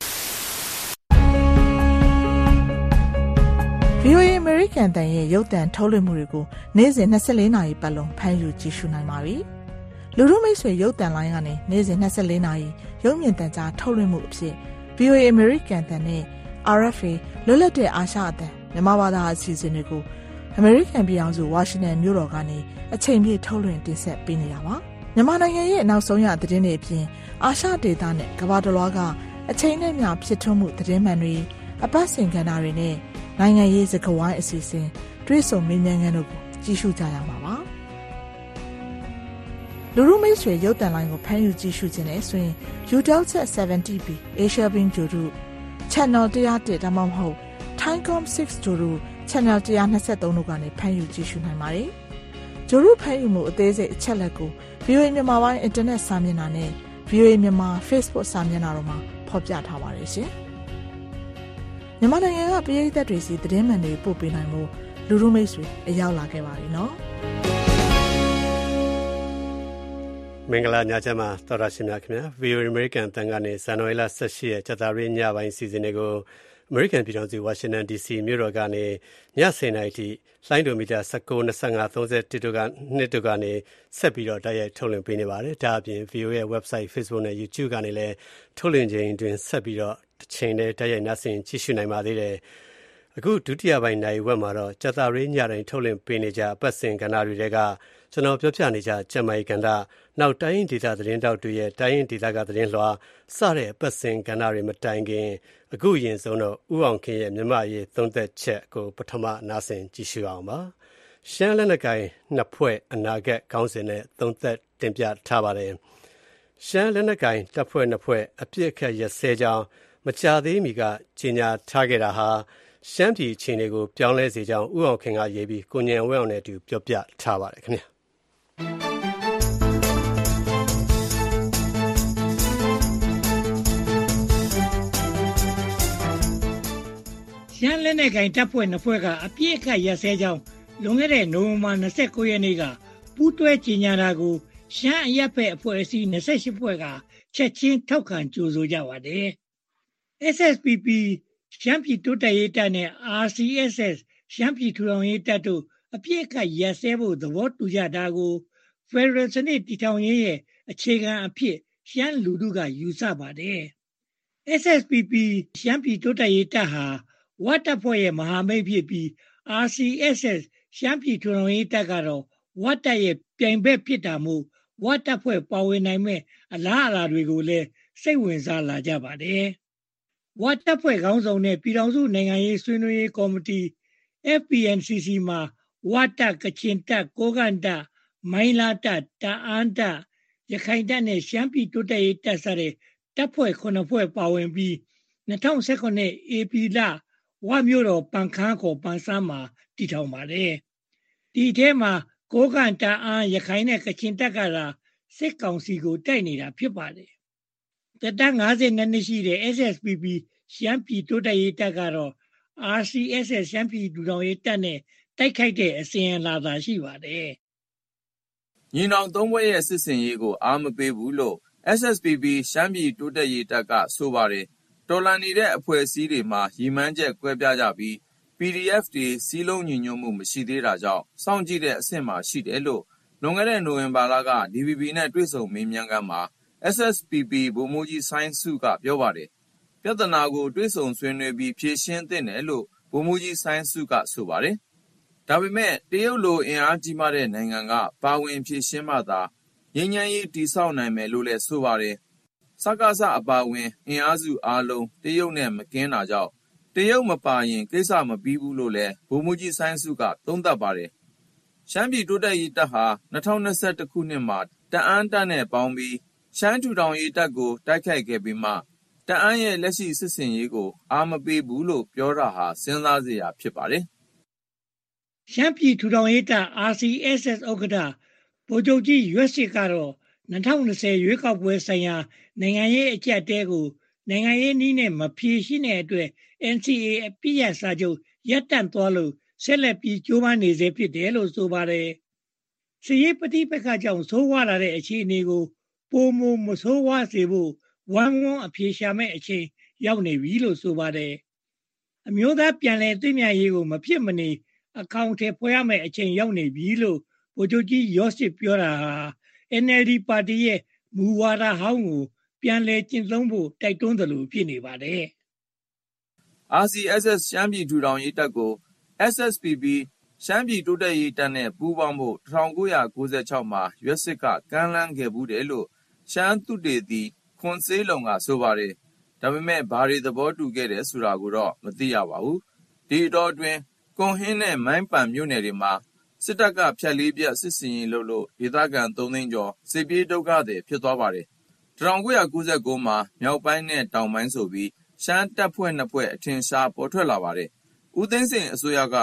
VOA American တန်ရဲ့ရုပ်သံထုတ်လွှင့်မှုတွေကိုနေ့စဉ်24နာရီပတ်လုံးဖမ်းယူကြည့်ရှုနိုင်ပါပြီ။လူတို့မိတ်ဆွေရုပ်သံလိုင်းကနေနေ့စဉ်24နာရီရုပ်မြင်သံကြားထုတ်လွှင့်မှုအဖြစ် VOA American တန်နဲ့ RFA လွတ်လပ်တဲ့အာရှအသံမြန်မာဘာသာအစီအစဉ်တွေကို American ပြည်အောင်စု Washington မြို့တော်ကနေအချိန်ပြည့်ထုတ်လွှင့်တင်ဆက်ပေးနေတာပါမြန်မာနိုင်ငံရဲ့နောက်ဆုံးရသတင်းတွေအပြင်အာရှဒေသနဲ့ကမ္ဘာတစ်လွှားကအချိန်နဲ့မျှဖြစ်ထွန်းမှုသတင်းမှန်တွေအပတ်စဉ်ကဏ္ဍတွေနဲ့နိုင်ငံရေးစကားဝိုင်းအစီအစဉ်တွေးဆုံမေးမြန်းခန်းတို့ကိုကြည့်ရှုကြရမှာပါလူလူမိတ်ဆွေရုပ်သံလိုင်းကိုဖမ်းယူကြည့်ရှုခြင်းနဲ့ဆိုရင် UW 70B Asia Bin Juru Channel 101ဒါမှမဟုတ် Timecom 6 Juru Channel 123တို့ကနေဖမ်းယူကြည့်ရှုနိုင်ပါတယ်။ဂျိုရုဖမ်းယူမှုအသေးစိတ်အချက်လက်ကို VOA မြန်မာပိုင်းအင်တာနက်စာမျက်နှာနဲ့ VOA မြန်မာ Facebook စာမျက်နှာတို့မှာဖော်ပြထားပါတယ်ရှင်။မြန်မာနိုင်ငံကပြည်သက်တွေစီသတင်းမှန်တွေပို့ပေးနိုင်မှုလူလူမိတ်ဆွေအရောက်လာခဲ့ပါပြီနော်။မင်္ဂလာညချမ်းပါတော်ရရှိမြခင်ဗျာ VOA American တန်ကနေဇန်နဝါရီလ18ရက်ကြာသပတေးညပိုင်းစီစဉ်တွေကို American ပြည်ထောင်စု Washington DC မြို့တော်ကနေည10:00နာရီထိလိုင်းဒိုမီတာ19, 25, 31တို့ကနေဆက်ပြီးတော့တိုက်ရိုက်ထုတ်လွှင့်ပေးနေပါတယ်။ဒါအပြင် VOA ရဲ့ website, Facebook နဲ့ YouTube ကနေလည်းထုတ်လွှင့်ချိန်တွင်ဆက်ပြီးတော့တစ်ချိန်တည်းတိုက်ရိုက်နှာစင်ကြည့်ရှုနိုင်ပါသေးတယ်။အခုဒုတိယပိုင်းနိုင်ဝက်မှာတော့ကြာသပတေးညတိုင်းထုတ်လွှင့်ပေးနေကြအပတ်စဉ်ကဏ္ဍတွေကကျွန်တော်ပြောပြနေကြကျမိုင်ကဏ္ဍနောက်တိုင်းဒေသသတင်းတောက်တွေရဲ့တိုင်းဒေသကသတင်းလွှာစတဲ့အပတ်စဉ်ကဏ္ဍတွေမတိုင်ခင်အခုရင်ဆုံးတော့ဥအောင်ခင်ရဲ့မြမရေးသုံးသက်ချက်ကိုပထမနားဆင်ကြည့်ရှုအောင်ပါရှမ်းလက်နက်ကိုင်နှစ်ဖွဲ့အနာဂတ်ခေါင်းစဉ်နဲ့သုံးသက်တင်ပြထားပါတယ်ရှမ်းလက်နက်ကိုင်တပ်ဖွဲ့နှစ်ဖွဲ့အပြစ်အခတ်ရစဲကြောင်းမကြာသေးမီကကြေညာထားခဲ့တာဟာရှမ်းပြည်အခြေအနေကိုပြောင်းလဲစေကြောင်းဥအောင်ခင်ကရေးပြီးကိုညံဝဲအောင်နဲ့အတူပြောပြထားပါတယ်ခင်ဗျာရှမ်းလက်နက်ကိုင်တပ်ဖွဲ့နှစ်ဖွဲ့ကအပြစ်အခတ်ရပ်စဲကြောင်းလွန်ခဲ့တဲ့နိုဝင်ဘာ29ရက်နေ့ကပူးတွဲကြေညာတာကိုရှမ်းအရပ်ဘက်အဖွဲ့အစည်း28ဖွဲ့ကချက်ချင်းထောက်ခံကြိုဆိုကြပါတယ်။ SSPP ရှမ်းပြည်တိုးတက်ရေးတပ်နဲ့ RCSS ရှမ်းပြည်ထူထောင်ရေးတပ်တို့အပြစ်အခတ်ရပ်စဲဖို့သဘောတူကြတာကို Federal စနစ်တည်ထောင်ရေးရဲ့အခြေခံအဖြစ်ရှမ်းလူထုကယူဆပါတယ်။ SSPP ရှမ်းပြည်တိုးတက်ရေးတပ်ဟာဝတပ်ဖွဲ့ရဲ့မဟာမိတ်ဖြစ်ပြီး RCSS ရှမ်းပြည်ထူထောင်ရေးတပ်ကတော့ဝတပ်ရဲ့ပြိုင်ဘက်ဖြစ်တာမို့ဝတပ်ဖွဲ့ပါဝင်နိုင်မဲ့အလားအလာတွေကိုလည်းစိတ်ဝင်စားလာကြပါတယ်။ဝတပ်ဖွဲ့ခေါင်းဆောင်တဲ့ပြည်ထောင်စုနိုင်ငံရေးဆွေးနွေးရေးကော်မတီ FPNCC မှာဝတပ်ကချင်တပ်ကိုးကန့်တပ်မိုင်းလားတပ်တအာင်းတပ်ရခိုင်တပ်နဲ့ရှမ်းပြည်တိုးတက်ရေးတပ်စတဲ့တပ်ဖွဲ့9ဖွဲ့ပါဝင်ပြီး2019 AP လဝမြို့တော်ပန်ခမ်းခေါ်ပန်ဆန်းမှာတည်ထောင်ပါတယ်။ဒီထဲမှာကိုးကန့်တအာင်းရခိုင်နဲ့ကချင်တပ်ကသာစစ်ကောင်စီကိုတိုက်နေတာဖြစ်ပါတယ်။တပ်52နှစ်ရှိတဲ့ SSPP ရှမ်းပြည်တိုးတက်ရေးတပ်ကတော့ RCSS ရှမ်းပြည်ထူထောင်ရေးတပ်နဲ့တိုက်ခိုက်တဲ့အစဉ်အလာသာရှိပါတယ်။ညီနောင်သုံးဘွဲ့ရဲ့စစ်စင်ရေးကိုအားမပေးဘူးလို့ SSPP ရှမ်းပြည်တိုးတက်ရေးတပ်ကဆိုပါတယ်။တော်လှန်နေတဲ့အဖွဲ့အစည်းတွေမှာရည်မှန်းချက်ကွဲပြားကြပြီး PDF တွေစီးလုံးညီညွတ်မှုမရှိသေးတာကြောင့်စောင့်ကြည့်တဲ့အဆင့်မှာရှိတယ်လို့လွန်ခဲ့တဲ့နိုဝင်ဘာလက DVB နဲ့တွေ့ဆုံမေးမြန်းခန်းမှာ SSPP ဗိုလ်မှူးကြီးစိုင်းစုကပြောပါတယ်။ပြဿနာကိုတွေ့ဆုံဆွေးနွေးပြီးဖြေရှင်းသင့်တယ်လို့ဗိုလ်မှူးကြီးစိုင်းစုကဆိုပါတယ်။ဒါပေမဲ့တရုတ်လိုအင်အားကြီးမားတဲ့နိုင်ငံကပါဝင်ဖြေရှင်းမှသာငြိမ်းချမ်းရေးတည်ဆောက်နိုင်မယ်လို့လည်းဆိုပါတယ်။စကစအပါဝင်အင်အားစုအားလုံးတရုတ်နဲ့မကင်းတာကြောင့်တရုတ်မပါရင်ကိစ္စမပြီးဘူးလို့လည်းဗိုလ်မှူးကြီးစိုင်းစုကသုံးသပ်ပါတယ်။ရှမ်းပြည်တိုးတက်ရေးတပ်ဟာ2021ခုနှစ်မှာတအာင်းတပ်နဲ့ပေါင်းပြီးရှမ်းထူထောင်ရေးတပ်ကိုတိုက်ခိုက်ခဲ့ပြီးမှတအာင်းရဲ့လက်ရှိစစ်စင်ရေးကိုအားမပေးဘူးလို့ပြောတာဟာစဉ်းစားစရာဖြစ်ပါတယ်။ရှမ်းပြည်ထူထောင်ရေးတပ် RCSS ဥက္ကဋ္ဌဗိုလ်ချုပ်ကြီးရွက်စစ်ကတော့2020ရွေးကောက်ပွဲဆိုင်ရာနိုင်ငံရေးအကြက်တဲကိုနိုင်ငံရေးနည်းနဲ့မဖြေရှင်းတဲ့အတွက် NCA အပြည့်ရစာချုပ်ရပ်တန့်သွားလို့ဆက်လက်ပြီးကြိုးပမ်းနေစေဖြစ်တယ်လို့ဆိုပါတယ်။စစ်ရေးပဋိပက္ခကြောင့်ဆိုးဝါးလာတဲ့အခြေအနေကိုပိုမိုမဆိုးဝါးစေဖို့ဝမ်းဝန်းအဖြေရှာမဲ့အချိန်ရောက်နေပြီလို့ဆိုပါတယ်။အမျိုးသားပြန်လည်သိမြတ်ရေးကိုမဖြစ်မနေအကောင့်ထဲဖွင့်ရမယ့်အချိန်ရောက်နေပြီလို့ဗိုလ်ချုပ်ကြီးရော့စစ်ပြောတာဟာ NLD ပါတီရဲ့မူဝါဒဟောင်းကိုပြန်လည်ကျင့်သုံးဖို့တိုက်တွန်းတယ်လို့ဖြစ်နေပါတယ်။ RCSS ရှမ်းပြည်ထူထောင်ရေးတပ်ကို SSPB ရှမ်းပြည်တိုးတက်ရေးတပ်နဲ့ပူးပေါင်းဖို့1996မှာရွက်စစ်ကကမ်းလှမ်းခဲ့ဘူးတယ်လို့ရှမ်းသုတေသီခွန်စေးလုံကဆိုပါတယ်။ဒါပေမဲ့ဘာတွေသဘောတူခဲ့တယ်ဆိုတာကိုတော့မသိရပါဘူး။ဒီအတောအတွင်းကွန်ဟင်းနဲ့မိုင်းပန်မြို့နယ်တွေမှာစစ်တပ်ကဖြတ်လေးပြတ်စစ်စင်ရေးလုပ်လို့ဒေသခံ3သိန်းကျော်စစ်ပြေးဒုက္ခသည်ဖြစ်သွားပါတယ်။1999မှာမြောက်ပိုင်းနဲ့တောင်ပိုင်းဆိုပြီးရှမ်းတပ်ဖွဲ့2ဖွဲ့အထင်ရှားပေါ်ထွက်လာပါတယ်။ဦးသိန်းစိန်အစိုးရက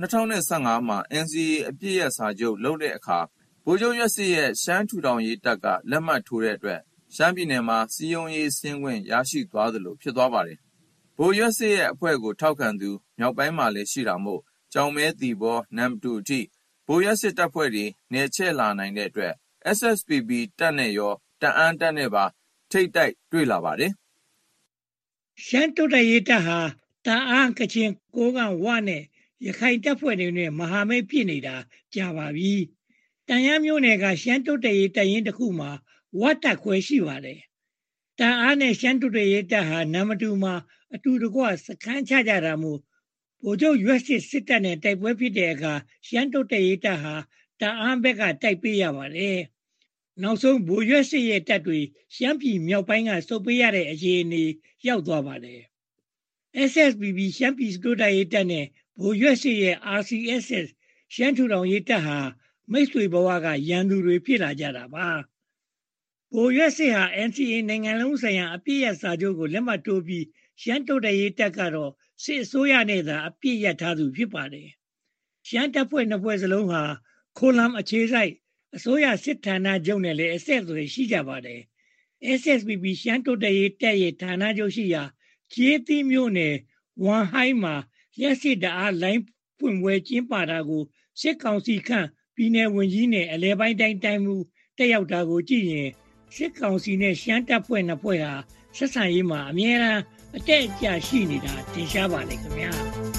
2015မှာ NCA အပြည့်ရစာချုပ်လုပ်တဲ့အခါဗိုလ်ချုပ်ရွက်စစ်ရဲ့ရှမ်းထူထောင်ရေးတပ်ကလက်မှတ်ထိုးတဲ့အတွက်ရှမ်းပြည်နယ်မှာစီယုံရေးစင်းခွင့်ရရှိသွားသလိုဖြစ်သွားပါတယ်။ဗိုလ်ရွက်စစ်ရဲ့အဖွဲ့ကိုထောက်ခံသူမြောက်ပိုင်းမှာလည်းရှိတာမို့ကြောင်မဲတီဘောနမ်တူအထိဗိုလ်ရွက်စစ်တပ်ဖွဲ့တွေနယ်ချဲ့လာနိုင်တဲ့အတွက် SSPB တပ်နဲ့ရောတအန်းတပ်နဲ့ပါထိတ်တိုက်တွေ့လာပါတယ်။ရှမ်းတိုးတက်ရေးတပ်ဟာတအန်းကချင်ကိုးကန့်ဝနဲ့ရခိုင်တပ်ဖွဲ့တွေနဲ့မဟာမိတ်ဖြစ်နေတာကြာပါပြီ။တန်ရမျိုးနယ်ကရှမ်းတိုးတက်ရေးတပ်ရင်းတစ်ခုမှာဝတ်တပ်ခွဲရှိပါတယ်။တန်အားနဲ့ရှမ်းတိုးတက်ရေးတပ်ဟာနမတူမှာအတူတကွစခန်းချကြတာမို့ဗိုလ်ချုပ်ရွက်စစ်တပ်နဲ့တိုက်ပွဲဖြစ်တဲ့အခါရှမ်းတိုးတက်ရေးတပ်ဟာတန်အားဘက်ကတိုက်ပေးရပါတယ်။နောက်ဆုံးဗိုလ်ရွက်စစ်ရဲ့တပ်တွေရှမ်းပြည်မြောက်ပိုင်းကစုပ်ပေးရတဲ့အခြေအနေရောက်သွားပါတယ်။ SSPB ရှမ်းပြည်တိုးတက်ရေးတပ်နဲ့ဗိုလ်ရွက်စစ်ရဲ့ RCSS ရှမ်းထူထောင်ရေးတပ်ဟာမိတ်ဆွေဘဝကရန်သူတွေဖြစ်လာကြတာပါ။ဗိုလ်ရွက်စစ်ဟာ NCA နိုင်ငံလုံးဆိုင်ရာအပြည့်ရစာချုပ်ကိုလက်မှတ်ထိုးပြီးရှမ်းတိုးတက်ရေးတပ်ကတော့စစ်အစိုးရနဲ့သာအပြည့်ရထားသူဖြစ်ပါတယ်။ရှမ်းတပ်ဖွဲ့2ဖွဲ့စလုံးဟာခိုလမ်အခြေစိုက်အစိုးရစစ်ဌာနချုပ်နဲ့လည်းအဆက်အသွယ်ရှိကြပါတယ်။ SSPB ရှမ်းတိုးတက်ရေးတပ်ရဲ့ဌာနချုပ်ရှိရာကျေးသီးမြို့နယ်ဝမ်ဟိုင်းမှာလျှက်စစ်တအားလိုင်းဖွင့်ပွဲကျင်းပတာကိုစစ်ကောင်စီခန့်ပြည်내ဝန်ကြီးနဲ့အလဲပိုင်းတိုင်းတိုင်းမှုတက်ရောက်တာကိုကြည့်ရင်စစ်ကောင်စီနဲ့ရှမ်းတပ်ဖွဲ့2ဖွဲ့ဟာဆက်ဆံရေးမှာအမြဲတမ်းအတက်အကျရှိနေတာထင်ရှားပါလေခင်ဗျာ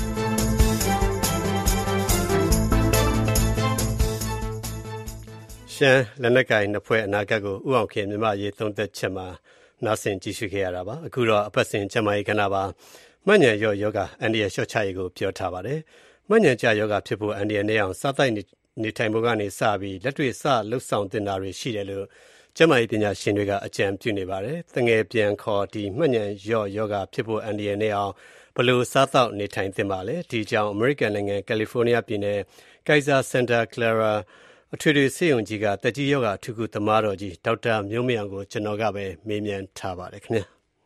ရှမ်းလက်နက်ကိုင်2ဖွဲ့အနာဂတ်ကိုဥအောင်ခင်မြန်မာရေးသုံးသက်ချက်မှာနားဆင်ကြည့်ရှုခဲ့ရတာပါအခုတော့အပတ်စဉ်ကျမကြီးကဏ္ဍပါမှတ်ဉဏ်ရော့ယောဂအန်ဒီရရှော့ချရေးကိုပြောထားပါတယ်မှတ်ဉဏ်ကျယောဂဖြစ်ဖို့အန်ဒီရနဲ့အောင်စားတိုက်နေထိုင်ဖို့ကနေစပြီးလက်တွေ့စလှုပ်ဆောင်တင်တာတွေရှိတယ်လို့ကျမကြီးပညာရှင်တွေကအကြံပြုနေပါတယ်တငယ်ပြန်ခေါ်ဒီမှတ်ဉဏ်ရော့ယောဂဖြစ်ဖို့အန်ဒီရနဲ့အောင်ဘလို့စားတော့နေထိုင်တင်ပါလဲဒီကြောင်အမေရိကန်နိုင်ငံကယ်လီဖိုးနီးယားပြည်နယ်ကိုက်ဇာစင်တာကလာရာအထွေထွေဆေးရုံကြီးကတက်ကြီးယောဂအထူးကုသမားတော်ကြီးဒေါက်တာမျိုးမင်းအောင်ကိုကျွန်တော်ကပဲမေးမြန်းထားပါတယ်ခင်ဗျာ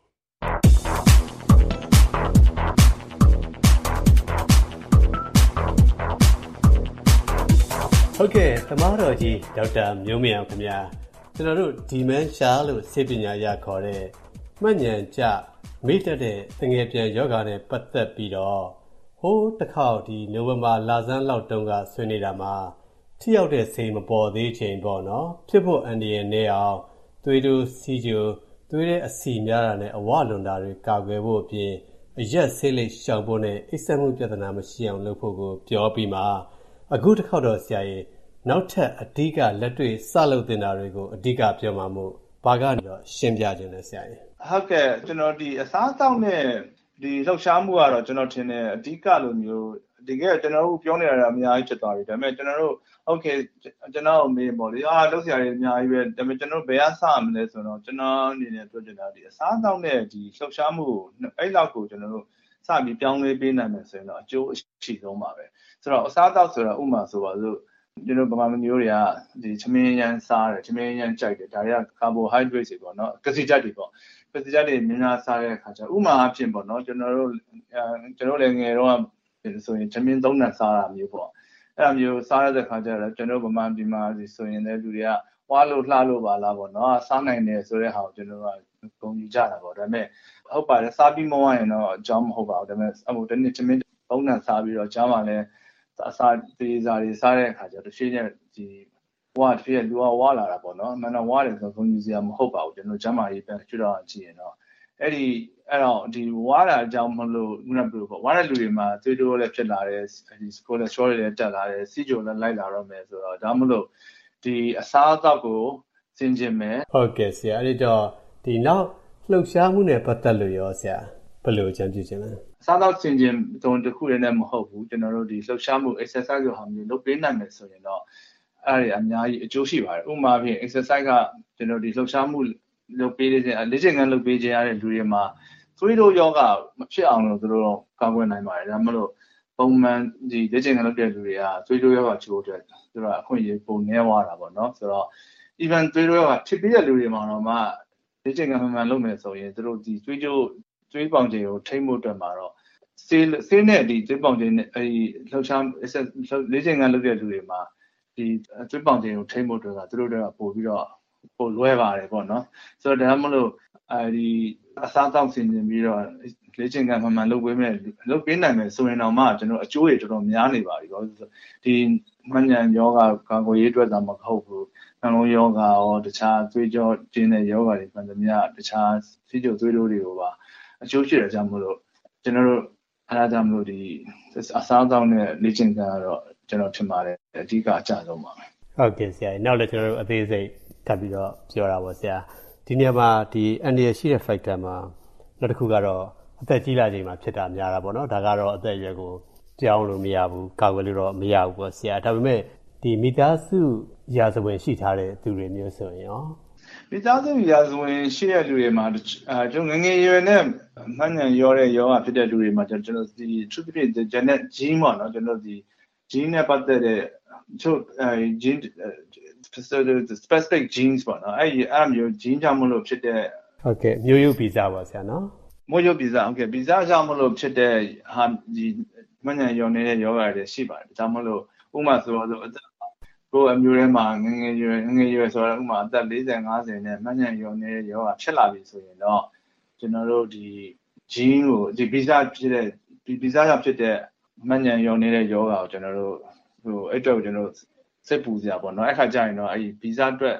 ဟုတ်ကဲ့သမားတော်ကြီးဒေါက်တာမျိုးမင်းအောင်ခင်ဗျာကျွန်တော်တို့ဒီမန်ရှာလို့ဆေးပညာရခေါ်တဲ့မှတ်ဉဏ်ကျမိတတ်တဲ့တငယ်ပြန်ယောဂနဲ့ပတ်သက်ပြီးတော့ဟိုးတစ်ခေါက်ဒီနိုဝင်ဘာလဆန်းလောက်တုန်းကဆွေးနေတာမှာထိရောက်တဲ့ဆေးမပေါ်သေးချိန်ပေါ့နော်ဖြစ်ဖို့အန္တရာယ်နဲ့အောင်သွေးတိုးစီးကျိုသွေးတဲ့အဆီများတာနဲ့အဝလွန်တာတွေကာကွယ်ဖို့အပြင်အရက်ဆေးလိပ်ရှောင်ဖို့နဲ့အိပ်စက်မှုပြဿနာမရှိအောင်လုပ်ဖို့ကိုပြောပြီးမှအခုတစ်ခေါက်တော့ဆရာကြီးနောက်ထပ်အဓိကလက်တွေ့စလုပ်တင်တာတွေကိုအဓိကပြောမှာမို့ဘာကနေတော့ရှင်းပြခြင်းလဲဆရာကြီးဟုတ်ကဲ့ကျွန်တော်ဒီအစားအသောက်နဲ့ဒီလှုပ်ရှားမှုကတော့ကျွန်တော်ထင်တယ်အဓိကလိုမျိုးတကယ်ကျွန်တော်တို့ပြောနေတာအများကြီးဖြစ်သွားပြီဒါပေမဲ့ကျွန်တော်တို့โอเคကျွန်တော်မေးပေါ့လေလုပ်စရာတွေအများကြီးပဲဒါပေမဲ့ကျွန်တော်ဘယ်ကစရမလဲဆိုတော့ကျွန်တော်အနေနဲ့ပြောချင်တာဒီအစားအသောက်နဲ့ဒီလှုပ်ရှားမှုအဲ့လောက်ကိုကျွန်တော်တို့စပြီးပြောင်းလဲပေးနိုင်မယ်ဆိုရင်တော့အကျိုးအရှိဆုံးပါပဲဆိုတော့အစားအသောက်ဆိုတာဥမာဆိုပါစို့ကျွန်တော်ဗမာမျိုးတွေကဒီချမင်းရမ်းစားတယ်ချမင်းရမ်းကြိုက်တယ်ဒါတွေကကာဘိုဟိုက်ဒရိတ်တွေပေါ့နော်ကစီဓာတ်တွေပေါ့ကစီဓာတ်တွေများများစားတဲ့အခါကျဥမာအဖြစ်ပေါ့နော်ကျွန်တော်တို့လည်းငယ်တော့ဆိုရင်ချမင်းသုံးတန်စားတာမျိုးပေါ့အဲ့လိုမျိုးစားရတဲ့ခါကျတော့ကျွန်တော်ဗမာပြည်မှာဆိုရင်လည်းလူတွေကဝါလို့လှလို့ပါလားပေါ့နော်စားနိုင်တယ်ဆိုတဲ့ဟာကိုကျွန်တော်ကဂုဏ်ယူကြတာပေါ့ဒါပေမဲ့ဟုတ်ပါတယ်စားပြီးမဝရင်တော့အကြောင်းမဟုတ်ပါဘူးဒါပေမဲ့အတနေ့ချမင်းသုံးတန်စားပြီးတော့ကျောင်းမှာလည်းအစားသေးစားတွေစားတဲ့အခါကျတော့တစ်ရှင်းနဲ့ဒီဝါတစ်ဖြစ်လူကဝါလာတာပေါ့နော်အမှန်တော့ဝါတယ်ဆိုတော့ဂုဏ်ယူစရာမဟုတ်ပါဘူးကျွန်တော်ကျမ်းမာရေးပြန်ကျွတ်တော့ကြည့်ရင်တော့အဲ့တော့ဒီဝါတာအကြောင်းမလို့ခုနကပြောပေါ့ဝါတဲ့လူတွေမှာသွေးတိုးလည်းဖြစ်လာတယ်ဒီကိုလက်စထရောတွေလည်းတက်လာတယ်စီဂျိုလည်းလိုက်လာတော့မယ်ဆိုတော့ဒါမှမဟုတ်ဒီအစားအသောက်ကိုစင်ကျင်မယ်ဟုတ်ကဲ့ဆရာအဲ့တော့ဒီနောက်လှုပ်ရှားမှုနဲ့ပတ်သက်လို့ရောဆရာဘယ်လိုအကြံပြုချင်လဲစားတော့စင်ကျင်တုံတစ်ခုလည်းနဲ့မဟုတ်ဘူးကျွန်တော်တို့ဒီလှုပ်ရှားမှု exercise ကိုဟာမျိုးလုပ်ပေးနိုင်မယ်ဆိုရင်တော့အဲ့ဒီအများကြီးအကျိုးရှိပါတယ်ဥပမာဖြင့် exercise ကကျွန်တော်ဒီလှုပ်ရှားမှုလုပ်ပေးခြင်းလေ့ကျင့်ခန်းလုပ်ပေးခြင်းရတဲ့လူတွေမှာသွေးတိုးယောဂမဖြစ်အောင်လို့သူတို့ကာကွယ်နိုင်ပါတယ်ဒါမှမဟုတ်ပုံမှန်ဒီလေ့ကျင့်ခန်းလုပ်တဲ့လူတွေကသွေးတိုးယောဂချိုးအတွက်သူတို့အခွင့်အရေးပုံနေသွားတာပေါ့နော်ဆိုတော့ even သွေးတိုးယောဂဖြစ်ပြီးတဲ့လူတွေမှာတော့မှလေ့ကျင့်ခန်းမှန်လုပ်မယ်ဆိုရင်သူတို့ဒီသွေးပေါင်ချိန်ကိုထိမ့်ဖို့အတွက်မှာတော့ဆေးနဲ့ဒီသွေးပေါင်ချိန်နဲ့အဲဒီလှုပ်ရှားလေ့ကျင့်ခန်းလုပ်တဲ့လူတွေမှာဒီသွေးပေါင်ချိန်ကိုထိမ့်ဖို့အတွက်ကသူတို့တွေကပို့ပြီးတော့ပို့လွဲပါတယ်ပေါ့နော်ဆိုတော့ဒါမှမဟုတ်အဲဒီအစားအသောက်ဆင်ခြင်ပြီးတော့လေ့ကျင့်ခန်းမှန်လုပ်ပေးနိုင်မယ်ဆိုရင်တော့မှကျွန်တော်အကျိုးတွေတော်တော်များနေပါပြီပေါ့ဒီမှန်ဉာဏ်ယောဂကာကွယ်ရေးအတွက်သာမဟုတ်ဘူးနှလုံးယောဂရောတခြားသွေးကြောကျဉ်တဲ့ယောဂတွေမှန်သမျှတခြားစီးကျုပ်သွေးတိုးတွေကိုပါအကျိုးရှိတယ်ကြောင့်မို့လို့ကျွန်တော်တို့အားကြောင့်မလို့ဒီအစားအသောက်နဲ့လေ့ကျင့်ခန်းကတော့ကျွန်တော်ထင်ပါတယ်အဓိကအကျဆုံးပါပဲဟုတ်ကဲ့ဆရာနောက်လည်းကျွန်တော်တို့အသေးစိတ်ထပ်ပြီးတော့ပြောတာပေါ့ဆရာဒီနေရာမှာဒီအန်ဒီရရှိတဲ့ factor မှာနောက်တစ်ခုကတော့အသက်ကြီးလာချိန်မှာဖြစ်တာများတာပေါ့နော်ဒါကတော့အသက်အရွယ်ကိုကြောင်းလို့မရဘူးကာကွယ်လို့တော့မရဘူးပေါ့ဆရာဒါပေမဲ့ဒီမိသားစုရာဇဝင်ရှိထားတဲ့သူတွေမျိုးဆိုရင်ရောမိသားစုရာဇဝင်ရှိတဲ့လူတွေမှာကျွန်တော်ငယ်ရွယ်နဲ့မှန်ဉာဏ်ရောတဲ့ယောဂဖြစ်တဲ့လူတွေမှာကျွန်တော်ဒီ truth be genetic gene ပေါ့နော်ကျွန်တော်ဒီ gene နဲ့ပတ်သက်တဲ့ချုပ်gene specific genes ပေါ့နော်အဲ့မျိုး gene ကြောင့်မလို့ဖြစ်တဲ့ဟုတ်ကဲ့မျိုးရိုးဗီဇပေါ့ဆရာနော်မျိုးရိုးဗီဇဟုတ်ကဲ့ဗီဇကြောင့်မလို့ဖြစ်တဲ့ဟာဒီမှန်ဉာဏ်ရောနေတဲ့ယောဂတွေရှိပါတယ်ဒါကြောင့်မလို့ဥပမာဆိုတော့ကိုအမျိုးထဲမှာငငယ်ရွယ်ဆိုတော့ဥမာအသက်40 50နဲ့မှန်ဉာဏ်ရောနေတဲ့ယောဂဖြစ်လာပြီဆိုရင်တော့ကျွန်တော်တို့ဒီ gene ကိုဒီဗီဇဖြစ်တဲ့ဒီဗီဇကြောင့်ဖြစ်တဲ့မှန်ဉာဏ်ရောနေတဲ့ယောဂကိုကျွန်တော်တို့အဲ့အတွက်ကျွန်တော်စိတ်ပူစရာပေါ့နော်အဲ့ခါကျရင်တော့အဲ့ဗီဇအတွက်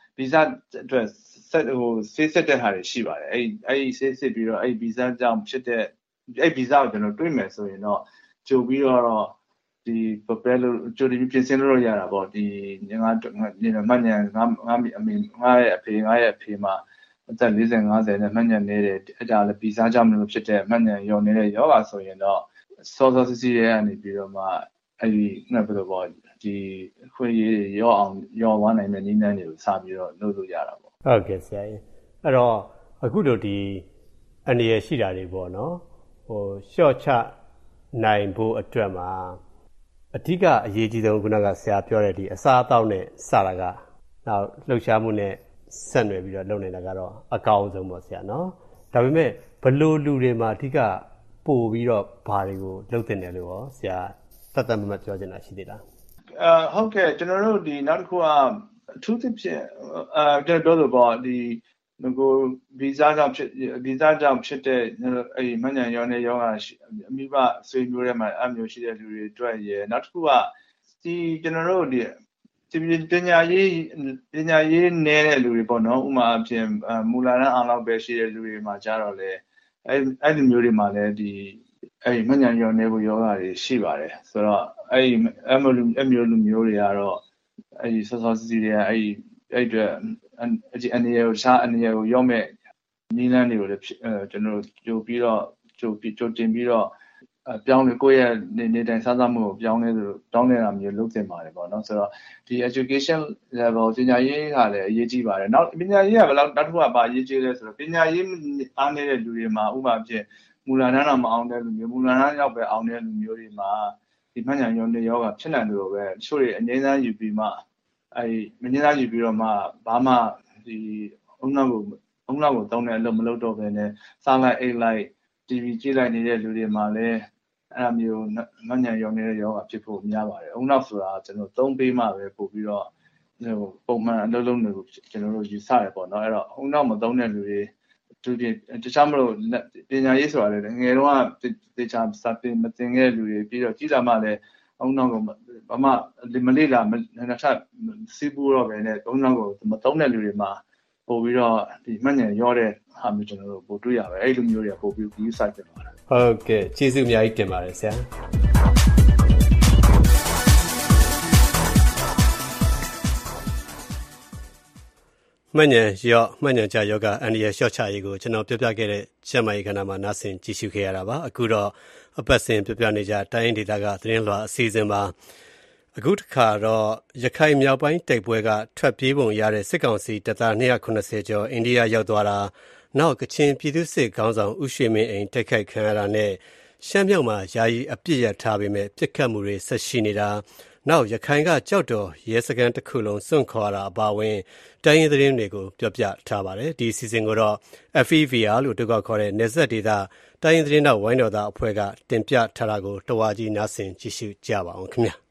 ဆေးဆက်တဲ့ဟာတွေရှိပါတယ်အဲ့ဆေးစစ်ပြီးတော့အဲ့ဗီဇကြောင့်ဖြစ်တဲ့အဲ့ဗီဇကိုကျွန်တော်တွေးမယ်ဆိုရင်တော့ကြိုပြီးတော့ဒီပပယ်လို့ကြိုပြီးပြင်ဆင်လို့ရတာပေါ့ဒီငါမှန်ဉာဏ်ငါရဲ့အဖေမှာအသက်40 50နဲ့မှန်ဉာဏ်နေတယ်အဲ့ဒါလည်းဗီဇကြောင့်မလို့ဖြစ်တဲ့မှန်ဉာဏ်ရောနေတဲ့ယောဂဆိုရင်တော့စောစောစီးစီးရဲကနေပြီးတော့မှအဲ့ဒီငါဘယ်လိုပေါ့ဒီခွင့်ရရောအောင်ရောသွားနိုင်တဲ့နည်းလမ်းတွေကိုစပြီးတော့လုပ်လို့ရတာပေါ့ဟုတ်ကဲ့ဆရာကြီးအဲ့တော့အခုလိုဒီအနေရရှိတာတွေပေါ့နော်ရှော့ချနိုင်ဖို့အတွက်မှာအဓိကအရေးကြီးဆုံးခုနကဆရာပြောတဲ့ဒီအစားအသောက်နဲ့စတာကနောက်လှုပ်ရှားမှုနဲ့ဆက်နွယ်ပြီးတော့လုပ်နေတာကတော့အကောင်းဆုံးပေါ့ဆရာနော်ဒါပေမဲ့ဘလို့လူတွေမှာအဓိကပို့ပြီးတော့ဘာတွေကိုလုပ်တင်တယ်လို့ရောဆရာတတ်တတ်မှတ်ပြောချင်တာရှိသေးလားဟုတ်ကဲ့ကျွန်တော်တို့ဒီနောက်တစ်ခုကအထူးသဖြင့်ကျွန်တော်တို့ပေါ့ဒီငိုဗီဇကြောင့်ဖြစ်တဲ့အဲ့မှန်ဉာဏ်ရောနဲ့ယောဂအမိဘဆွေမျိုးတွေမှာအမျိုးရှိတဲ့လူတွေအတွက်ရယ်နောက်တစ်ခုကဒီကျွန်တော်တို့ဒီပညာရေးနေတဲ့လူတွေပေါ့နော်ဥမာအပြင်မူလာတန်းအောင်လောက်ပဲရှိတဲ့လူတွေမှာကြတော့လေအဲ့ဒီမျိုးတွေမှာလည်းဒီအဲ့မှန်ဉာဏ်ရောနေဖို့ယောဂတွေရှိပါတယ်ဆိုတော့အဲ့မျိုးလူမျိုးတွေကတော့အဲ့စောစောစီးတွေအဲ့အတွက်အနေရကိုရှားအနေရကိုရော့မဲ့နည်းလမ်းတွေကိုလည်းကျွန်တော်ကြိုတင်ပြီးတော့ပြောင်းလဲကိုယ့်ရဲ့နေတိုင်းစားသောက်မှုကိုပြောင်းလဲတာမျိုးလုပ်သင့်ပါတယ်ပေါ့နော်ဆိုတော့ဒီ education level ပညာရေးကလည်းအရေးကြီးပါတယ်နောက်ပညာရေးကဘယ်လောက်နောက်တစ်ခုကပါအရေးကြီးလဲဆိုတော့ပညာရေးအားနည်းတဲ့လူတွေမှာဥပမာဖြင့်မူလာတန်းတော့မအောင်တဲ့လူမျိုးမူလာတန်းရောက်ပဲအောင်တဲ့လူမျိုးတွေမှာဒီမှန်ဉာဏ်ရောတဲ့ယောဂဖြစ်နိုင်လို့ပဲတချို့တွေအငြိမ်းစားယူပြီးမှမငြင်းသားယူပြီးတော့မှဘာမှဒီအုံနောက်ကိုတောင်းတဲ့အလုပ်မလုပ်တော့ဘဲနဲ့စားလိုက်အိတ်လိုက် TV ကြည့်လိုက်နေတဲ့လူတွေမှာလည်းအဲ့လိုမျိုးမှန်ဉာဏ်ရောနေတဲ့ယောဂဖြစ်ဖို့များပါတယ်အုံနောက်ဆိုတာကျွန်တော်သုံးပေးမှပဲပို့ပြီးတော့ပုံမှန်အလုပ်လုပ်နေကိုကျွန်တော်တို့ယူဆရပေါ့နော်အဲ့တော့အုံနောက်မသုံးတဲ့လူတွေတခြားမလို့ပညာရေးဆိုတာလေငယ်တော့တေချာစာပေမသင်ခဲ့တဲ့လူတွေပြီးတော့ကြီးလာမှလည်းအုံနောက်ကဘာမှမလေ့လာနှစ်ထပ်စီးပူတော့ပဲနဲ့အုံနောက်ကိုမသုံးတဲ့လူတွေမှာပို့ပြီးတော့ဒီမှန်ဉာဏ်ရောတဲ့ဟာမျိုးကျွန်တော်တို့ပို့တွေ့ရပဲအဲ့လိုမျိုးတွေကပို့ပြီး view site ပြန်လာတာဟုတ်ကဲ့ကျေးဇူးအများကြီးတင်ပါတယ်ဆရာမှန်ညံကြယောဂအန္တရာယ်လျှော့ချရေးကိုကျွန်တော်ပြောပြခဲ့တဲ့ကျမ်းမာရေးကဏ္ဍမှာနားဆင်ကြည့်ရှုခဲ့ရတာပါအခုတော့အပတ်စဉ်ပြောပြနေကြတိုင်းရင်းဒေသကသတင်းလွှာအစီအစဉ်ပါအခုတစ်ခါတော့ရခိုင်မြောက်ပိုင်းတိုက်ပွဲကထွက်ပြေးပုံရတဲ့စစ်ကောင်စီတပ်သား290ကျော်အိန္ဒိယရောက်သွားတာနောက်ကချင်ပြည်သူ့စစ်ခေါင်းဆောင်ဦးရွှေမင်းအိမ်တိုက်ခိုက်ခံရတာနဲ့ရှမ်းမြောက်မှာယာယီအပြစ်ရထားပေမဲ့ပြစ်ခတ်မှုတွေဆက်ရှိနေတာနောက်ရခိုင်ကကြောက်တော်ရဲစခန်းတစ်ခုလုံးစွန့်ခွာတာအပါအဝင်တိုင်းရင်းသတင်းတွေကိုပြောပြထားပါတယ်ဒီစီစဉ်ကိုတော့ FEVR လို့တောက်ခေါ်တဲ့နေဆက်ဒေသတိုင်းရင်းသတင်းတော့ဝိုင်းတော်သားအဖွဲ့ကတင်ပြထားတာကိုတဝါကြီးနားဆင်ကြည့်ရှုကြပါအောင်ခင်ဗျာ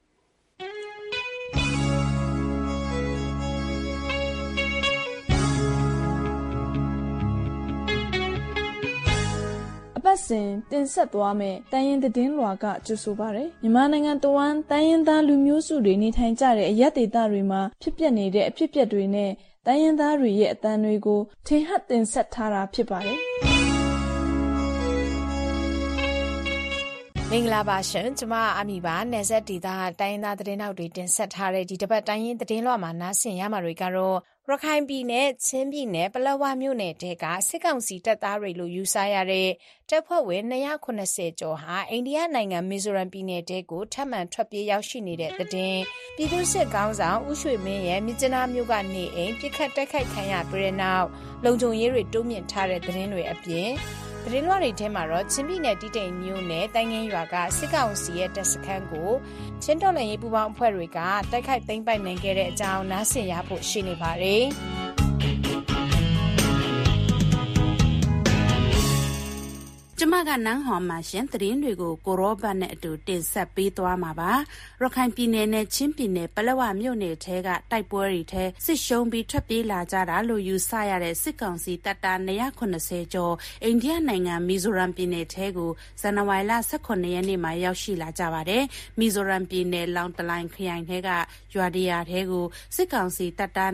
ပတ်စဉ်တင်ဆက်သွားမယ်တိုင်းရင်းသတင်းလွှာကကြိုဆိုပါရယ်မြန်မာနိုင်ငံတဝန်းတိုင်းရင်းသားလူမျိုးစုတွေနေထိုင်ကြတဲ့အရက်ဒေသတွေမှာဖြစ်ပျက်နေတဲ့အဖြစ်အပျက်တွေနဲ့တိုင်းရင်းသားတွေရဲ့အသံတွေကိုထင်ဟပ်တင်ဆက်ထားတာဖြစ်ပါတယ်မင်္ဂလာပါရှင်ကျမအမီပါနယ်ဆက်ဒေသတိုင်းရင်းသားသတင်းတောက်တွေတင်ဆက်ထားတဲ့ဒီတစ်ပတ်တိုင်းရင်းသတင်းလွှာမှာနားဆင်ရမှာတွေကတော့ရခိုင်ပြည်နယ်ချင်းပြည်နယ်ပလက်ဝမြို့နယ်တဲကစစ်ကောင်စီတပ်သားတွေလို့ယူဆရတဲ့တပ်ဖွဲ့ဝင်290ကျော်ဟာအိန္ဒိယနိုင်ငံမီဇိုရမ်ပြည်နယ်တဲကိုထပ်မံထွက်ပြေးရောက်ရှိနေတဲ့သတင်းပြည်သူ့စစ်ခေါင်းဆောင်ဦးရွှေမင်းရဲ့မြစ်ကျနာမြို့ကနေအိမ်ပြစ်ခတ်တိုက်ခိုက်ခံရပြီးတဲ့နောက်လုံခြုံရေးတွေတိုးမြင့်ထားတဲ့သတင်းတွေအပြင်သတင်းလွှာတွေထဲမှာတော့ချင်းပြည်နယ်တီတိန်မြို့နယ်တိုင်းငင်းရွာကစစ်ကောင်စီရဲ့တပ်စခန်းကိုချင်းတော်လှန်ရေးပူးပေါင်းအဖွဲ့တွေကတိုက်ခိုက်သိမ်းပိုက်နိုင်ခဲ့တဲ့အကြောင်းနားဆင်ရဖို့ရှိနေပါတယ်။ကျမကနန်းဟော်မှာရှင်သတင်းတွေကိုကိုရောဘတ်နဲ့အတူတင်ဆက်ပေးသွားမှာပါရခိုင်ပြည်နယ်နဲ့ချင်းပြည်နယ်ပလက်ဝမြို့နယ်ထဲကတိုက်ပွဲတွေထဲစစ်ရှုံးပြီးထွက်ပြေးလာကြတာလို့ယူဆရတဲ့စစ်ကောင်စီတပ်သား290ကျော်အိန္ဒိယနိုင်ငံမီဇိုရမ်ပြည်နယ်ထဲကိုဇန်နဝါရီလ18ရက်နေ့မှာရောက်ရှိလာကြပါတယ်မီဇိုရမ်ပြည်နယ်လောင်တလိုင်ခရိုင်ထဲကရွာတရာထဲကိုစစ်ကောင်စီတပ်သား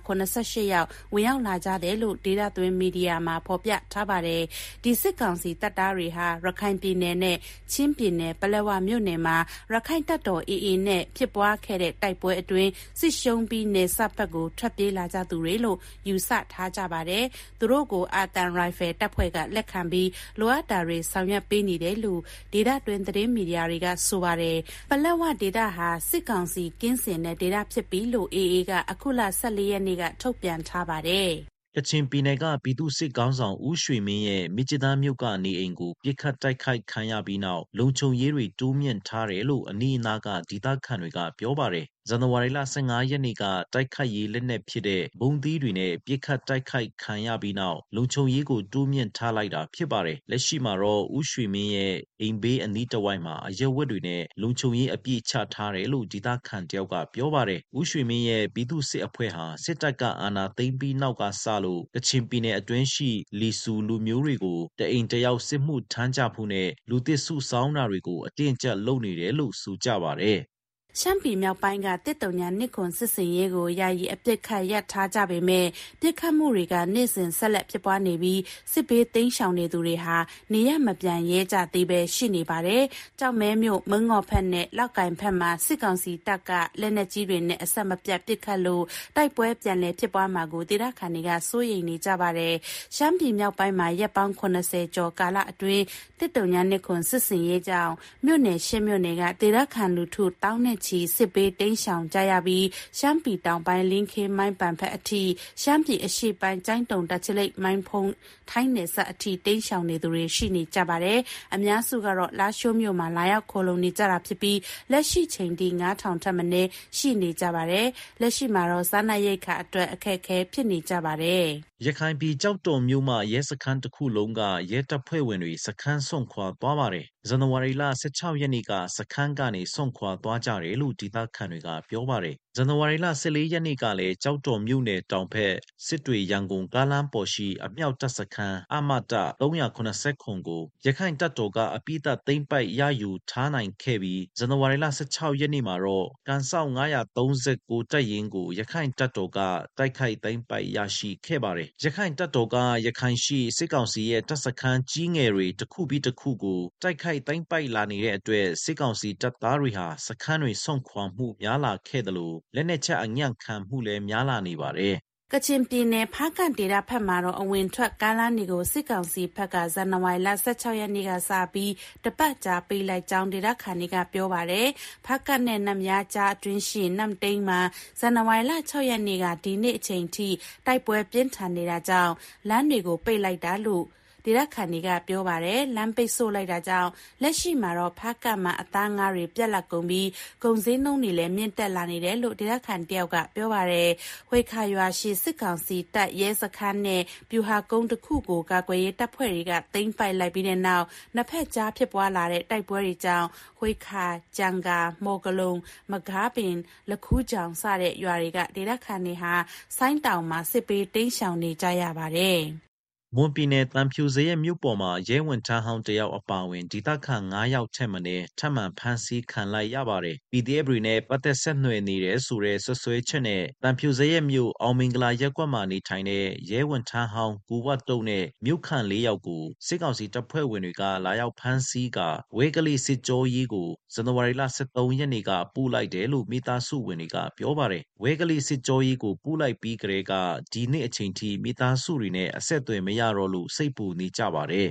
298ယောက်ဝင်ရောက်လာကြတယ်လို့ဒေသသွင်းမီဒီယာမှာဖော်ပြထားပါတယ်ဒီစစ်ကောင်စီတပ်သားတွေဟာရခိုင်ပြည်နယ်နဲ့ချင်းပြည်နယ်ပလက်ဝမြို့နယ်မှာရခိုင်တပ်တော် AA နဲ့ဖြစ်ပွားခဲ့တဲ့တိုက်ပွဲအတွင်းစစ်ရှုံးပြီးနယ်စပ်ဘက်ကိုထွက်ပြေးလာကြသူတွေလို့ယူဆထားကြပါတယ်။သူတို့ကိုအာတန်ရိုင်ဖယ်တပ်ဖွဲ့ကလက်ခံပြီးလိုအပ်တာတွေဆောင်ရွက်ပေးနေတယ်လို့ဒေသတွင်းသတင်းမီဒီယာတွေကဆိုပါတယ်။ပလက်ဝဒေသဟာစစ်ကောင်စီကင်းစင်တဲ့ဒေသဖြစ်ပြီးလို့ AA ကအခုလ14ရက်နေ့ကထုတ်ပြန်ထားပါတယ်။ကချင်ပြည်နယ်ကပြည်သူ့စစ်ခေါင်းဆောင်ဦးရွှေမင်းရဲ့မြစ်ကျသားမြို့ကနေအိမ်ကိုပြစ်ခတ်တိုက်ခိုက်ခံရပြီးနောက်လုံခြုံရေးတွေတိုးမြင့်ထားတယ်လို့အနီးအနားကဒေသခံတွေကပြောပါတယ်ဇန်နဝါရီလ15ရက်နေ့ကတိုက်ခိုက်ရေးလက်နက်ဖြစ်တဲ့ဘုံသီးတွေနဲ့ပြစ်ခတ်တိုက်ခိုက်ခံရပြီးနောက်လုံခြုံရေးကိုတိုးမြင့်ထားလိုက်တာဖြစ်ပါတယ်လက်ရှိမှာတော့ဦးရွှေမင်းရဲ့အိမ်ဘေးအနီးတစ်ဝိုက်မှာအရက်ဝတ်တွေနဲ့လုံခြုံရေးအပြည့်ချထားတယ်လို့ဒေသခံတယောက်ကပြောပါတယ်ဦးရွှေမင်းရဲ့ပြည်သူ့စစ်အဖွဲ့ဟာစစ်တပ်ကအာဏာသိမ်းပြီးနောက်ကစလို့ကချင်ပြည်နယ်အတွင်းရှိလီဆူလူမျိုးတွေကိုတအိမ်တယောက်စစ်မှုထမ်းကြဖို့နဲ့လူသစ်စုဆောင်းတာတွေကိုအတင်းကျပ်လုပ်နေတယ်လို့ဆိုကြပါတယ်ရှမ်းပြည်မြောက်ပိုင်းကတစ်တုံညာနှစ်ခွန်စစ်စင်ရေးကိုယာယီအပြစ်ခတ်ရပ်ထားကြပေမဲ့ပြစ်ခတ်မှုတွေကနေ့စဉ်ဆက်လက်ဖြစ်ပွားနေပြီးစစ်ဘေးသိမ်းရှောင်နေသူတွေဟာနေရမပြန်ရဲကြသေးပဲရှိနေပါတယ်။ကြောက်မဲမြို့မငေါ်ဖက်နဲ့လောက်ကင်ဖက်မှာစစ်ကောင်စီတပ်ကလက်နက်ကြီးတွေနဲ့အဆက်မပြတ်ပစ်ခတ်လို့တိုက်ပွဲပြန်လည်ဖြစ်ပွားမှာကိုဒေသခံတွေကစိုးရိမ်နေကြပါတယ်။ရှမ်းပြည်မြောက်ပိုင်းမှာရက်ပေါင်း80ကျော်ကာလအတွင်းတစ်တုံညာနှစ်ခွန်စစ်စင်ရေးကြောင့်မြို့နယ်ရှင်းမြို့နယ်ကဒေသခံလူထုတောင်းနဲ့ချီစစ်ဘေးတိမ်းရှောင်ကြရပြီးရှမ်းပြည်တောင်ပိုင်းလင်းခေမိုင်းပန်ဖက်အထိရှမ်းပြည်အရှေ့ပိုင်းကျိုင်းတုံတက်ချလိတ်မိုင်းဖုံထိုင်းနယ်စပ်အထိတိမ်းရှောင်နေသူတွေရှိနေကြပါတယ်အများစုကတော့လာရှိုးမြို့မှာလာရောက်ခိုလုံနေကြတာဖြစ်ပြီးလက်ရှိချိန်ထိ9000ထက်မနည်းရှိနေကြပါတယ်လက်ရှိမှာတော့စားနပ်ရိက္ခာအတွက်အခက်အခဲဖြစ်နေကြပါတယ်ရခိုင်ပြည်ကြောက်တော်မြို့မှရဲစခန်းတစ်ခုလုံးကရဲတပ်ဖွဲ့ဝင်တွေစခန်းဆွန့်ခွာသွားပါတယ်ဇန်နဝါရီလ16ရက်နေ့ကစခန်းကနေဆွန့်ခွာသွားကြတယ်လို့ဒေသခံတွေကပြောပါတယ်ဇန်နဝါရီလ14ရက်နေ့ကလည်းကြောက်တော်မြို့နယ်တောင်ဘက်စစ်တွေရန်ကုန်ကားလမ်းပေါ်ရှိအမြောက်တပ်စခန်းအမတ380ခုကိုရခိုင်တပ်တော်ကအပိသက်သိမ်းပိုက်ရယူထားနိုင်ခဲ့ပြီးဇန်နဝါရီလ16ရက်နေ့မှာတော့ကန်ဆောက်939တပ်ရင်းကိုရခိုင်တပ်တော်ကတိုက်ခိုက်သိမ်းပိုက်ရရှိခဲ့ပါတယ်ရခိုင်တပ်တော်ကရခိုင်ရှိစစ်ကောင်စီရဲ့တပ်စခန်းကြီးငယ်တွေတစ်ခုပြီးတစ်ခုကိုတိုက်ခိုက်သိမ်းပိုက်လာနေတဲ့အတွက်စစ်ကောင်စီတပ်သားတွေဟာစခန်းတွေဆွန့်ခွာမှုများလာခဲ့တယ်လို့လက်နက်ချအညံ့ခံမှုလည်းများလာနေပါတယ်ကချင်ပြည်နယ်ဖားကန်ဒေသဖက်မှာတော့အဝင်ထွက်ကားလမ်းတွေကိုစစ်ကောင်စီဘက်ကဇန်နဝါရီလ16ရက်နေ့ကစပြီးတပတ်ကြာပေးလိုက်ကြောင်းဒေသခံတွေကပြောပါတယ်။ဖားကန်နဲ့နမ်ယာကြားအတွင်းရှိနမ်တိန်မှာဇန်နဝါရီလ6ရက်နေ့ကဒီနေ့အချိန်ထိတိုက်ပွဲပြင်းထန်နေတာကြောင့်လမ်းတွေကိုပိတ်လိုက်တာလို့ဒေသခံတွေကပြောပါတယ်လမ်းပိတ်ဆို့လိုက်တာကြောင့်လက်ရှိမှာတော့ဖားကတ်မှာအသားငါးတွေပြက်လက်ကုန်ပြီးကုန်စည်နှုန်းတွေလည်းမြင့်တက်လာနေတယ်လို့ဒေသခံတယောက်ကပြောပါတယ်ဝေခါရွာရှိစစ်ကောင်စီတပ်ရဲစခန်းနဲ့ပြူဟာကုန်းတစ်ခုကိုကာကွယ်ရေးတပ်ဖွဲ့တွေကသိမ်းပိုက်လိုက်ပြီးတဲ့နောက်နှစ်ဖက်ကြားဖြစ်ပွားလာတဲ့တိုက်ပွဲတွေကြောင့်ဝေခါဂျန်ဂါမော်ကလုံမကားပင်လခူးကြောင်စတဲ့ရွာတွေကဒေသခံတွေဟာဆိုင်းတောင်မှာစစ်ပေးတိမ်းရှောင်နေကြရပါတယ်မွန်ပြည်နယ်တန်ဖြူစရဲမြို့ပေါ်မှာရဲဝန်ထမ်းဟောင်းတယောက်အပါအဝင်ဒေသခံ9ယောက်ထက်မနည်းထပ်မံဖမ်းဆီးခံလိုက်ရပါတယ်။ PDF တွေနဲ့ပတ်သက်ဆက်နွယ်နေတယ်ဆိုတဲ့ဆွဆွဲချက်နဲ့တန်ဖြူစရဲမြို့အောင်မင်္ဂလာရပ်ကွက်မှာနေထိုင်တဲ့ရဲဝန်ထမ်းဟောင်းကိုဝတ်တုံနဲ့မြို့ခံ4ယောက်ကိုစစ်ကောင်စီတပ်ဖွဲ့ဝင်တွေကလာရောက်ဖမ်းဆီးကာဝဲကလေးစစ်ကြောရေးကိုဇန်နဝါရီလ13ရက်နေ့ကပို့လိုက်တယ်လို့မိသားစုဝင်တွေကပြောပါတယ်။ဝဲကလေးစစ်ကြောရေးကိုပို့လိုက်ပြီးကလေးကဒီနေ့အချိန်ထိမိသားစုတွေနဲ့အဆက်အသွယ်မရတော့လို့စိတ်ပူနေကြပါတယ်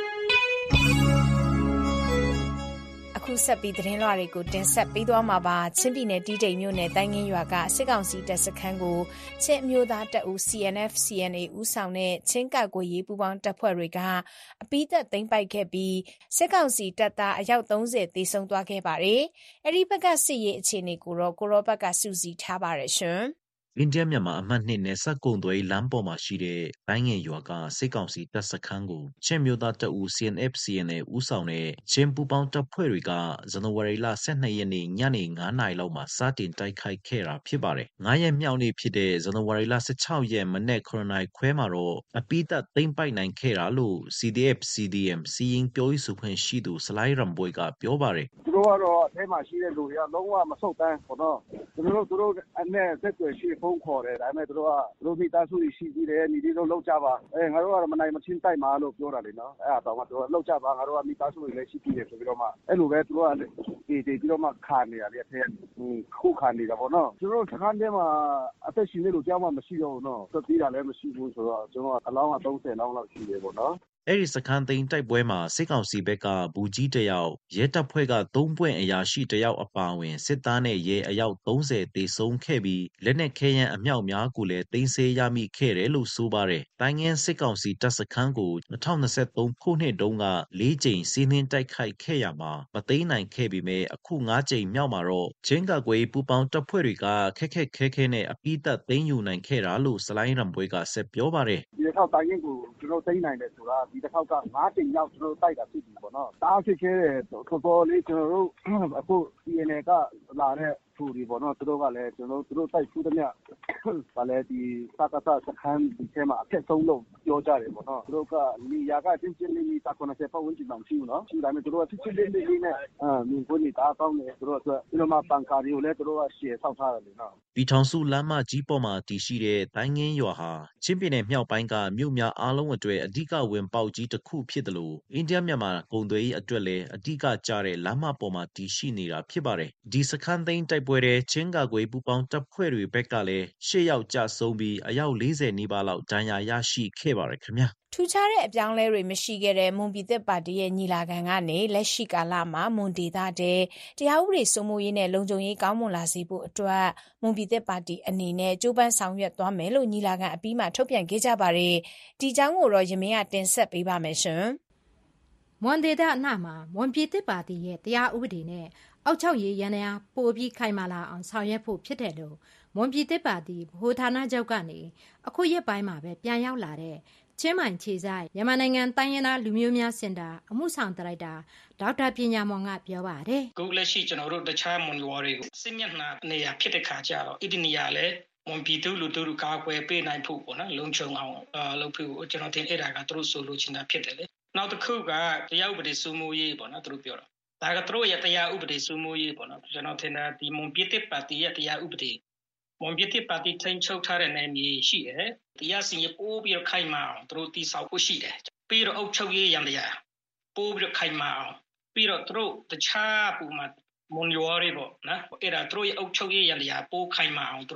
အခုဆက်ပြီးသတင်းလွှာတွေကိုတင်ဆက်ပေးသွားမှာပါချင်းပြည်နယ်တီးတိမ်မြို့နယ်တိုင်းငင်းရွာကစစ်ကောင်စီတပ်စခန်းကိုချင်းအမျိုးသားတပ်ဦး CNF CNA ဦးဆောင်တဲ့ချင်းကကွယ်ရေးပူးပေါင်းတပ်ဖွဲ့တွေကအပိသက်သိမ်းပိုက်ခဲ့ပြီးစစ်ကောင်စီတပ်သားအယောက်30သေဆုံးသွားခဲ့ပါတယ်အဲ့ဒီဘက်ကစစ်ရေးအခြေအနေကိုတော့ကိုရောဘက်ကစူးစီးထားပါတယ်ရှင်အိန္ဒိယမြန်မာအမှတ်2နယ်စပ်ကုန်းသွယ်လမ်းပေါ်မှာရှိတဲ့ဘိုင်းငယ်ရွာကစစ်ကောင်စီတပ်စခန်းကိုချင်းမျိုးသားတပ်ဦး CNF CNA ဦးဆောင်တဲ့ချင်းပူပေါင်းတပ်ဖွဲ့တွေကဇန်နဝါရီလ12ရက်နေ့ညနေ9နာရီလောက်မှာစတင်တိုက်ခိုက်ခဲ့တာဖြစ်ပါတယ်။9ရက်မြောက်နေ့ဖြစ်တဲ့ဇန်နဝါရီလ16ရက်မနေ့9နာရီခွဲမှာတော့အပိသက်သိမ်းပိုက်နိုင်ခဲ့တာလို့ CDF CDM စီရင်ပြောရေးဆိုခွင့်ရှိသူစလိုင်းရမ်ဘွေကပြောပါတယ်။သူတို့ကတော့အဲမှာရှိတဲ့လူတွေကလုံးဝမဆုတ်တမ်းပေါ့နော်။သူတို့အနေနဲ့ဆက်သွယ်ရှိဖုန်းခေါ်တယ်ဒါပေမဲ့သူတို့မိသားစုရှိသေးတယ်ညီလေးတို့လောက်ကြပါငါတို့ကတော့မနိုင်မချင်းတိုက်မှာလို့ပြောတာလေနော်အဲ့ဒါတော့သူတို့လောက်ကြပါငါတို့ကမိသားစုတွေလည်းရှိသေးတယ်ဆိုပြီးတော့မှအဲ့လိုပဲသူတို့ကဒီပြီးတော့မှခါနေရတယ်အဲ့ခုခါနေတာပေါ့နော်သူတို့စခန်းထဲမှာအသက်ရှင်နေလို့ကြောက်မှမရှိတော့ဘူးနော်သတိတာလည်းမရှိဘူးဆိုတော့ကျွန်တော်ကအလောင်းက30လောင်းလောက်ရှိတယ်ပေါ့နော်အဲ့ဒီစခန်းသိမ်းတိုက်ပွဲမှာစစ်ကောင်စီဘက်ကဘူကြီးတယောက်ရဲတပ်ဖွဲ့က3ပွင့်အရာရှိတယောက်အပါအဝင်စစ်သားနဲ့ရဲအယောက်30တေဆုံးခဲ့ပြီးလက်နက်ခဲယမ်းအမြောက်များကိုလည်းသိမ်းဆည်းရမိခဲ့တယ်လို့ဆိုပါတယ်။တိုင်းငင်းစစ်ကောင်စီတပ်စခန်းကို2023ခုနှစ်တုန်းက4ကြိမ်စီးနှင်းတိုက်ခိုက်ခဲ့ရမှာမသိမ်းနိုင်ခဲ့ပေမဲ့အခု5ကြိမ်မြောက်မှာတော့ချင်းကကွယ်ပူပေါင်းတပ်ဖွဲ့တွေကခက်ခဲနဲ့အပိသက်သိမ်းယူနိုင်ခဲ့တာလို့စလိုင်းရမ်ဘွေကဆက်ပြောပါတယ်။ဒီထောက်တိုင်းငင်းကိုကျွန်တော်သိမ်းနိုင်တယ်ဆိုတာဒီတစ်ခေါက်က5ကြိမ်ရောက်ကျွန်တော်တိုက်တာဖြစ်ပြီပေါ့နော်။တားဖြစ်ခဲ့တဲ့တော်လေးကျွန်တော်တို့အခု CNA ကလာတဲ့သူတွေပေါ့နော်သူတို့ကလည်းကျွန်တော်တို့တိုက်ဖူးသမျှဗာလဲဒီစကားစခန်းဒီထဲမှာအဖြစ်ဆုံးလို့ပြောကြတယ်ပေါ့နော်သူတို့ကလီယာကချင်းလေးတာ90ပတ်ဝန်းကျင်မှရှိဘူးနော်ရှိတယ်ဒါပေမဲ့သူတို့ကချင်းလေးနဲ့မြင်ကိုနေတာကောင်းတယ်သူတို့အတွက်ဒီလိုမှပန်ကာတွေကိုလည်းသူတို့ကရှယ်ဆောက်ထားတယ်လေနော်ပြည်ထောင်စုလမ်းမကြီးပေါ်မှာတည်ရှိတဲ့တိုင်းငင်းရွာဟာချင်းပြည်နယ်မြောက်ပိုင်းကမြို့များအားလုံးအတွက်အဓိကဝင်ပေါက်ကြီးတစ်ခုဖြစ်တယ်လို့အိန္ဒိယမြန်မာကုန်သွယ်ရေးအတွက်လည်းအဓိကကျတဲ့လမ်းမပေါ်မှာတည်ရှိနေတာဖြစ်ပါတယ်ဒီစခန်းသိမ်းတိုက်ပွဲတဲ့ချင်းကကွယ်ပူပေါင်းတပ်ဖွဲ့တွေဘက်ကလည်း10ယောက်ကြဆုံးပြီးအယောက်40နီးပါးလောက်ဒဏ်ရာရရှိခဲ့ပါတယ်ခင်ဗျာထူးခြားတဲ့အပြောင်းလဲတွေမရှိခဲ့တဲ့မွန်ပြည်သက်ပါတီရဲ့ညီလာခံကနေလက်ရှိကာလမှာမွန်ဒေသတဲ့တရားဥပဒေစိုးမိုးရေးနဲ့လုံခြုံရေးကောင်းမွန်လာစေဖို့အတွက်မွန်ပြည်သက်ပါတီအနေနဲ့ကြိုးပမ်းဆောင်ရွက်သွားမယ်လို့ညီလာခံအပြီးမှာထုတ်ပြန်ခဲ့ကြပါတယ်။ဒီကြောင်းကိုတော့ရမင်းကတင်ဆက်ပေးပါမယ်ရှင်။မွန်ဒေသအနှံ့မှာမွန်ပြည်သက်ပါတီရဲ့တရားဥပဒေနဲ့အောက်ချုပ်ရေးရန်ရာပိုပြီးခိုင်မာလာအောင်ဆောင်ရွက်ဖို့ဖြစ်တယ်လို့မွန်ပြည်သက်ပါတီဗဟိုဌာနချုပ်ကနေအခုရက်ပိုင်းမှာပဲပြန်ရောက်လာတဲ့ချင်းမိုင်ခြေဆိုင်မြန်မာနိုင်ငံတိုင်းရင်းသားလူမျိုးများစင်တာအမှုဆောင်ဒါရိုက်တာဒေါက်တာပညာမောင်ကပြောပါတယ်။အခုလက်ရှိကျွန်တော်တို့တခြားမွန်ရွာတွေကိုစစ်မျက်နှာနေရာဖြစ်တဲ့ခါကျတော့ဣတိနေရာလည်းမွန်ပြည်သူလူထုကာကွယ်ပေးနိုင်ဖို့ပေါ့နော်လုံခြုံအောင်လုပ်ဖို့ကျွန်တော်ထင်အဲ့ဒါကသူတို့ဆိုလိုချင်တာဖြစ်တယ်လေ။နောက်တစ်ခုကတရားဥပဒေစိုးမိုးရေးပေါ့နော်သူတို့ပြောတော့ဒါကသူတို့ရဲ့တရားဥပဒေစိုးမိုးရေးပေါ့နော်ကျွန်တော်ထင်တာဒီမွန်ပြည်သက်ပါတီရဲ့တရားဥပဒေမွန်ပြည်သက်ပါတီထိန်းချုပ်ထားတဲ့နယ်မြေရှိတယ်တရားစီရင်ပို့ပြီးခိုင်မာအောင်သူတို့တည်ဆောက်ဖို့ရှိတယ်ပြီးတော့အုပ်ချုပ်ရေးရန်တရားပို့ပြီးခိုင်မာအောင်ပြီးတော့သူတို့တခြားပုံမှာမွန်ရွာတွေပေါ့နော်အဲ့ဒါသူတို့ရဲ့အုပ်ချုပ်ရေးရန်တရားပို့ခိုင်မာအောင်သူတို့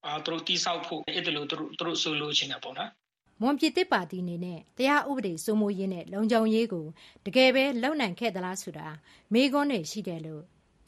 သူတို့တိဆောက်ဖို့အဲ့ဒါလို့သူတို့ဆိုလိုချင်တာပေါ့နော်မွန်ပြည်သစ်ပါတီအနေနဲ့တရားဥပဒေစိုးမိုးရေးနဲ့လုံခြုံရေးကိုတကယ်ပဲလုံနိုင်ခဲ့သလားဆိုတာမေးခွန်းတွေရှိတယ်လို့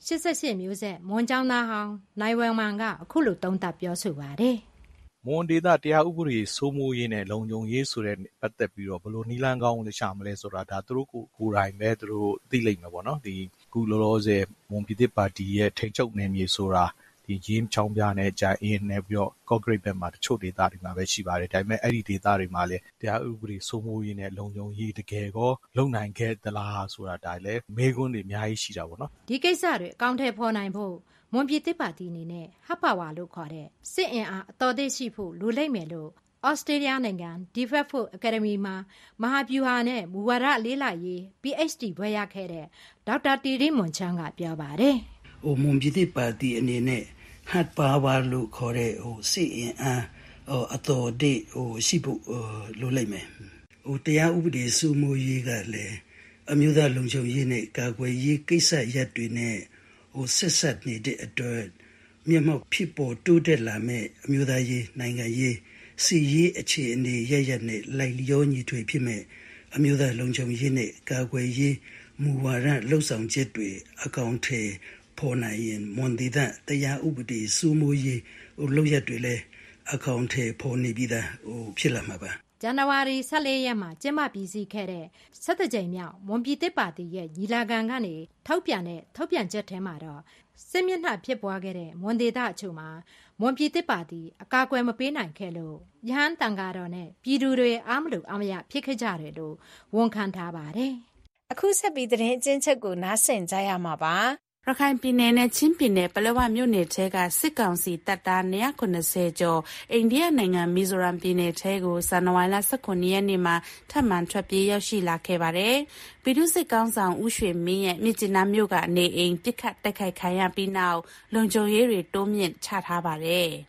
88မျိုးဆက်မွန်ကျောင်းသားဟောင်းနိုင်ဝမ်မန်ကအခုလိုသုံးသပ်ပြောဆိုပါတယ်မွန်ဒေသတရားဥပဒေစိုးမိုးရေးနဲ့လုံခြုံရေးဆိုတဲ့ပတ်သက်ပြီးတော့ဘလို့နီလန်းကောင်းကိုရှာမလဲဆိုတာဒါသူတို့ကိုယ်တိုင်ပဲသူတို့သိလိမ့်မယ်ပေါ့နော်ဒီခုလောလောဆယ်မွန်ပြည်သစ်ပါတီရဲ့ထိန်းချုပ်နယ်မြေဆိုတာဒီရင်းချောင်းပြားနဲ့ကြာအင်းနဲ့ပြီးတော့ကော့ဂရိတ်ဘက်မှာတချို့ဒေသတွေမှာပဲရှိပါတယ်ဒါပေမဲ့အဲ့ဒီဒေသတွေမှာလည်းတရားဥပဒေစိုးမိုးရေးနဲ့လုံခြုံရေးတကယ်ကောလုံနိုင်ခဲ့သလားဆိုတာဒါလည်းမေးခွန်းတွေအများကြီးရှိတာပေါ့နော်ဒီကိစ္စတွေအကောင့်ထဲပေါ်နိုင်ဖို့မွန်ပြည်သစ်ပါတီအနေနဲ့ဟပ်ပါဝါလို့ခေါ်တဲ့စစ်အင်အားအတော်သေးရှိဖို့လိုလိမ့်မယ်လို့ဩစတြေးလျနိုင်ငံ Defense Force Academy မှာမဟာဗျူဟာနဲ့မူဝါဒလေးလာရေး PhD ဘွဲ့ရခဲ့တဲ့ဒေါက်တာတီရီမွန်ချန်းကပြောပါတယ်မွန်ပြည်သစ်ပါတီအနေနဲ့ဟပ်ပါဝါလို့ခေါ်တဲ့စစ်အင်အားအတော်သေးရှိဖို့လိုလိမ့်မယ်တရားဥပဒေစိုးမိုးရေးကလည်းအမျိုးသားလုံခြုံရေးနဲ့ကာကွယ်ရေးကိစ္စရပ်တွေနဲ့ဆက်ဆက်နေတဲ့အတွက်မျက်မှောက်ဖြစ်ပေါ်တိုးတက်လာမဲ့အမျိုးသားရေးနိုင်ငံရေးစီရေးအခြေအနေရရနဲ့လိုက်လျောညီထွေဖြစ်မဲ့အမျိုးသားလုံခြုံရေးနဲ့ကာကွယ်ရေးမူဝါဒလှုပ်ဆောင်ချက်တွေအကောင့်ထဲပေါ်နိုင်ရင်မွန်ဒေသတရားဥပဒေစိုးမိုးရေးလုပ်ရက်တွေလည်းအကောင့်ထဲပေါ်နေပြီးသားဖြစ်လာမှာပါဇန်နဝါရီ14ရက်မှာကျင်းပပြီးစီးခဲ့တဲ့17ကြိမ်မြောက်မွန်ပြည်သစ်ပါတီရဲ့ညီလာခံကနေထုတ်ပြန်ချက်ထဲမှာတော့စစ်မျက်နှာဖြစ်ပွားခဲ့တဲ့မွန်ဒေသအချို့မှာမွန်ပြည်သစ်ပါတီအကာအကွယ်မပေးနိုင်ခဲ့လို့ရဟန်းတန်ဃာတော်နဲ့ပြည်သူတွေအားမလို့အားမရဖြစ်ခဲ့ကြတယ်လို့ဝန်ခံထားပါတယ်အခုဆက်ပြီးသတင်းအကျဉ်းချုပ်ကိုနားဆင်ကြရမှာပါရခိုင်ပြည်နယ်နဲ့ချင်းပြည်နယ်ပလက်ဝမြို့နယ်ထဲကစစ်ကောင်စီတပ်သား190ကျော်အိန္ဒိယနိုင်ငံမီဇိုရမ်ပြည်နယ်ထဲကိုဇန်နဝါရီလ19ရက်နေ့မှာထပ်မံထွက်ပြေးရောက်ရှိလာခဲ့ပါတယ်။ပြည်သူ့စစ်ကောင်ဆောင်ဦးရွှေမင်းရဲ့မြစ်ကြီးနားမြို့ကနေအိမ်ပစ်ခတ်တိုက်ခိုက်ခံရပြီးနောက်လုံခြုံရေးတွေတိုးမြင့်ချထားပါတယ်။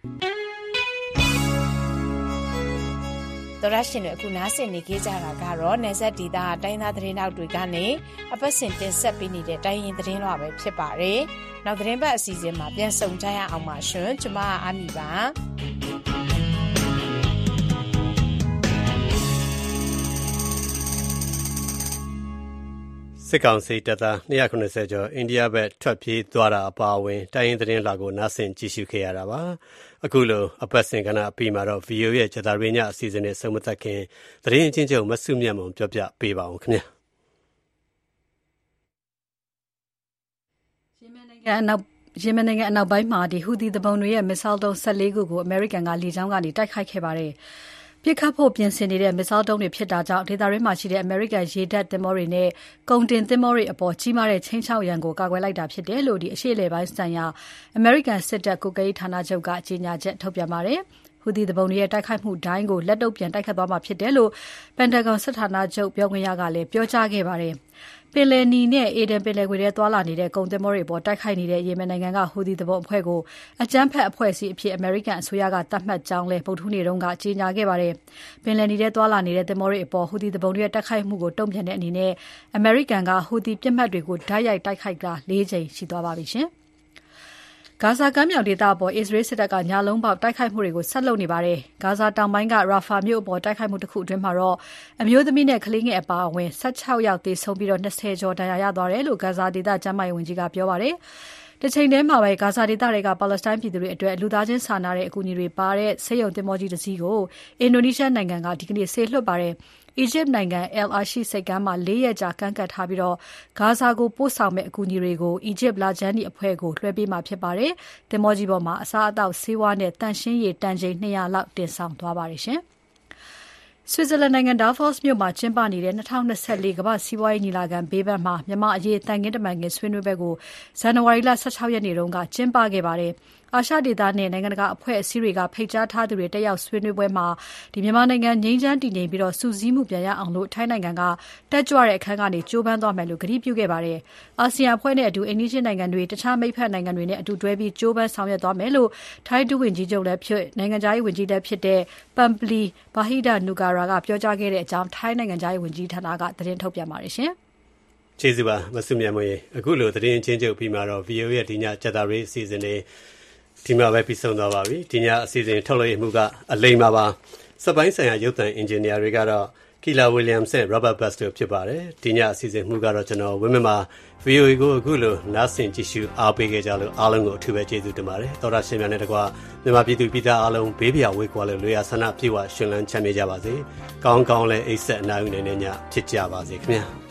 တော်ရရှင်တွေအခုနားဆင်နေကြတာကတော့နယ်စပ်ဒေသတိုင်းသားသတင်းတောက်တွေကနေအပတ်စဉ်တင်ဆက်ပေးနေတဲ့တိုင်းရင်သတင်းလွှာပဲဖြစ်ပါတယ်။နောက်သတင်းပတ်အစီအစဉ်မှာပြန်ဆုံကြရအောင်ပါရှင်။ကျွန်မအာမီပါစစ်ကောင်စီတပ်သား290ကျော်အိန္ဒိယဘက်ထွက်ပြေးသွားတာအပါအဝင်တိုင်းရင်းသတင်းလာကိုနားဆင်ကြည့်ရှုခဲ့ရတာပါအခုလိုအပတ်စဉ်ကဏ္ဍအပြီးမှာတော့ VO ရဲ့ဂျတာရင်းညအစီအစဉ်နဲ့ဆုံးမသက်ခင်သတင်းအချင်းချင်းမဆုမြတ်မုံပြောပြပေးပါအောင်ခင်ဗျာယီမင်နိုင်ငံအနောက်ပိုင်းမှာဟူသီသူပုန်တွေရဲ့မစ်ဆိုင်းဒုံး14ခုကိုအမေရိကန်ကလေကြောင်းကနေတိုက်ခိုက်ခဲ့ပါတယ်ပစ်ခတ်ဖို့ပြင်ဆင်နေတဲ့မစ်ဆိုင်းဒုံးတွေဖြစ်တာကြောင့်ဒေသရင်းမှာရှိတဲ့အမေရိကန်ရေတပ်သင်္ဘောတွေနဲ့ကုန်တင်သင်္ဘောတွေအပေါ်ကြီးမားတဲ့ချင်းချောက်ရန်ကိုကာကွယ်လိုက်တာဖြစ်တယ်လို့အရှေ့အလယ်ပိုင်းဆိုင်ရာအမေရိကန်စစ်တပ်ကုကဲဌာနချုပ်ကကြေညာချက်ထုတ်ပြန်ပါတယ်ဟူသီသူပုန်တွေရဲ့တိုက်ခိုက်မှုတိုင်းကိုလက်တုပ်ပြန်တိုက်ခတ်သွားမှာဖြစ်တယ်လို့ပန်တာဂွန်စစ်ဌာနချုပ်ပြောခွင့်ရကလည်းပြောကြားခဲ့ပါတယ်ပင်လယ်နီနဲ့အေဒင်ပင်လယ်ကွေထဲသွာလာနေတဲ့ကုန်သင်္ဘောတွေပေါ်တိုက်ခိုက်နေတဲ့ယီမင်နိုင်ငံကဟူသီသူပုန်အဖွဲ့ကိုအကြမ်းဖက်အဖွဲ့အစည်းအဖြစ်အမေရိကန်အစိုးရကသတ်မှတ်ကြောင်းလည်းဗုဒ္ဓဟူးနေ့တုန်းကကြေညာခဲ့ပါတယ်။ပင်လယ်နီထဲသွာလာနေတဲ့သင်္ဘောတွေအပေါ်ဟူသီသူပုန်တွေရဲ့တိုက်ခိုက်မှုကိုတုံ့ပြန်တဲ့အနေနဲ့အမေရိကန်ကဟူသီပစ်မှတ်တွေကိုဓာတ်ရိုက်တိုက်ခိုက်တာ၄ကြိမ်ရှိသွားပါပြီရှင်။ဂါဇာကမ်းမြောင်ဒေသအပေါ်အစ္စရေးစစ်တပ်ကညလုံးပေါက်တိုက်ခိုက်မှုတွေကိုဆက်လုပ်နေပါတယ်။ဂါဇာတောင်ပိုင်းကရာဖာမြို့အပေါ်တိုက်ခိုက်မှုတစ်ခုအတွင်းမှာတော့အမျိုးသမီးနဲ့ကလေးငယ်အပါအဝင်16ယောက်သေဆုံးပြီး20ကျော်ဒဏ်ရာရသွားတယ်လို့ဂါဇာဒေသကျန်းမာရေးဝန်ကြီးကပြောပါတယ်။တစ်ချိန်တည်းမှာပဲဂါဇာဒေသတွေကပါလက်စတိုင်းပြည်သူတွေအတွက်လူသားချင်းစာနာတဲ့အကူအညီတွေပါတဲ့ဆေးရုံသင်္ဘောကြီးတစ်စီးကိုအင်ဒိုနီးရှားနိုင်ငံကဒီကနေ့ဆေးလွှတ်ပါတယ်။အီဂျစ်နိုင်ငံ El Arish ဆိပ်ကမ်းမှာ4ရက်ကြာကမ်းကပ်ထားပြီးဂါဇာကိုပို့ဆောင်မဲ့အကူအညီတွေကိုအီဂျစ်လာဂျန်နီအဖွဲ့ကိုလွှဲပေးမှာဖြစ်ပါတယ်။သင်္ဘောကြီးပေါ်မှာအစားအသောက်ဆေးဝါးနဲ့တန့်ရှင်းရည်တန်ချိန်200လောက်တင်ဆောင်သွားပါတယ်ရှင်။ဆွစ်ဇာလန်နိုင်ငံဒါဖော့စ်မြို့မှာကျင်းပနေတဲ့2024ကမ္ဘာ့စီးပွားရေးညီလာခံဘေးပန်းမှာမြန်မာအရေးတန်ခင်းတမန်ခင်းဆွေးနွေးပွဲကိုဇန်နဝါရီလ16ရက်နေ့တုန်းကကျင်းပခဲ့ပါတယ်။အာရှဒေသနဲ့နိုင်ငံတကာအဖွဲ့အစည်းတွေကဖိတ်ကြားထားသူတွေတက်ရောက်ဆွေးနွေးပွဲမှာမြန်မာနိုင်ငံငြိမ်းချမ်းတည်ငြိမ်ပြီးစုစည်းမှုပြန်ရအောင်လို့ထိုင်းနိုင်ငံကတက်ကြွတဲ့အခန်းကနေကြိုးပမ်းသွားမယ်လို့ကတိပြုခဲ့ပါတယ်။အာဆီယံအဖွဲ့နဲ့အတူအိန္ဒိယနိုင်ငံတွေတခြားမိတ်ဖက်နိုင်ငံတွေနဲ့အတူတွဲပြီးကြိုးပမ်းဆောင်ရွက်သွားမယ်လို့ထိုင်းဒုဝန်ကြီးချုပ်လည်းဖြစ်နိုင်ငံခြားရေးဝန်ကြီးလည်းဖြစ်တဲ့ပမ်ပလီဘာဟိဒနူကာရာကပြောကြားခဲ့တဲ့အကြောင်းထိုင်းနိုင်ငံခြားရေးဝန်ကြီးဌာနကသတင်းထုတ်ပြန်ပါတယ်ရှင်။ကျေးဇူးပါမဆုမြတ်မွေအခုလိုသတင်းချင်းချုပ်ပြီးမှတော့ VO ရဲ့ဒီညကြက်သားရေးအစီအစဉ်လေးဒီမှာပဲပြီးဆုံးသွားပါပြီဒီညအစီအစဉ်ထုတ်လွှင့်မှုကအလိမ္မာပါစက်ပိုင်းဆိုင်ရာရုပ်သံအင်ဂျင်နီယာတွေကတော့ကီလာဝီလျံစ်နဲ့ Robert Best တို့ဖြစ်ပါတယ်ဒီညအစီအစဉ်မှုကတော့ကျွန်တော်ဝင်းမမှာ VOA ကိုအခုလိုနားဆင်ကြည့်ရှုအားပေးခဲ့ကြလို့အားလုံးကိုအထူးပဲကျေးဇူးတင်ပါတယ်သောတာရှင်များနဲ့တကွာမြန်မာပြည်သူပြည်သားအားလုံးဘေးပြဝေးကွာလို့လွေရဆန္ဒပြေဝရှင်လန်းချမ်းမြေ့ကြပါစေကောင်းကောင်းလည်းအိတ်ဆက်အနားယူနေတဲ့ညဖြစ်ကြပါစေခင်ဗျာ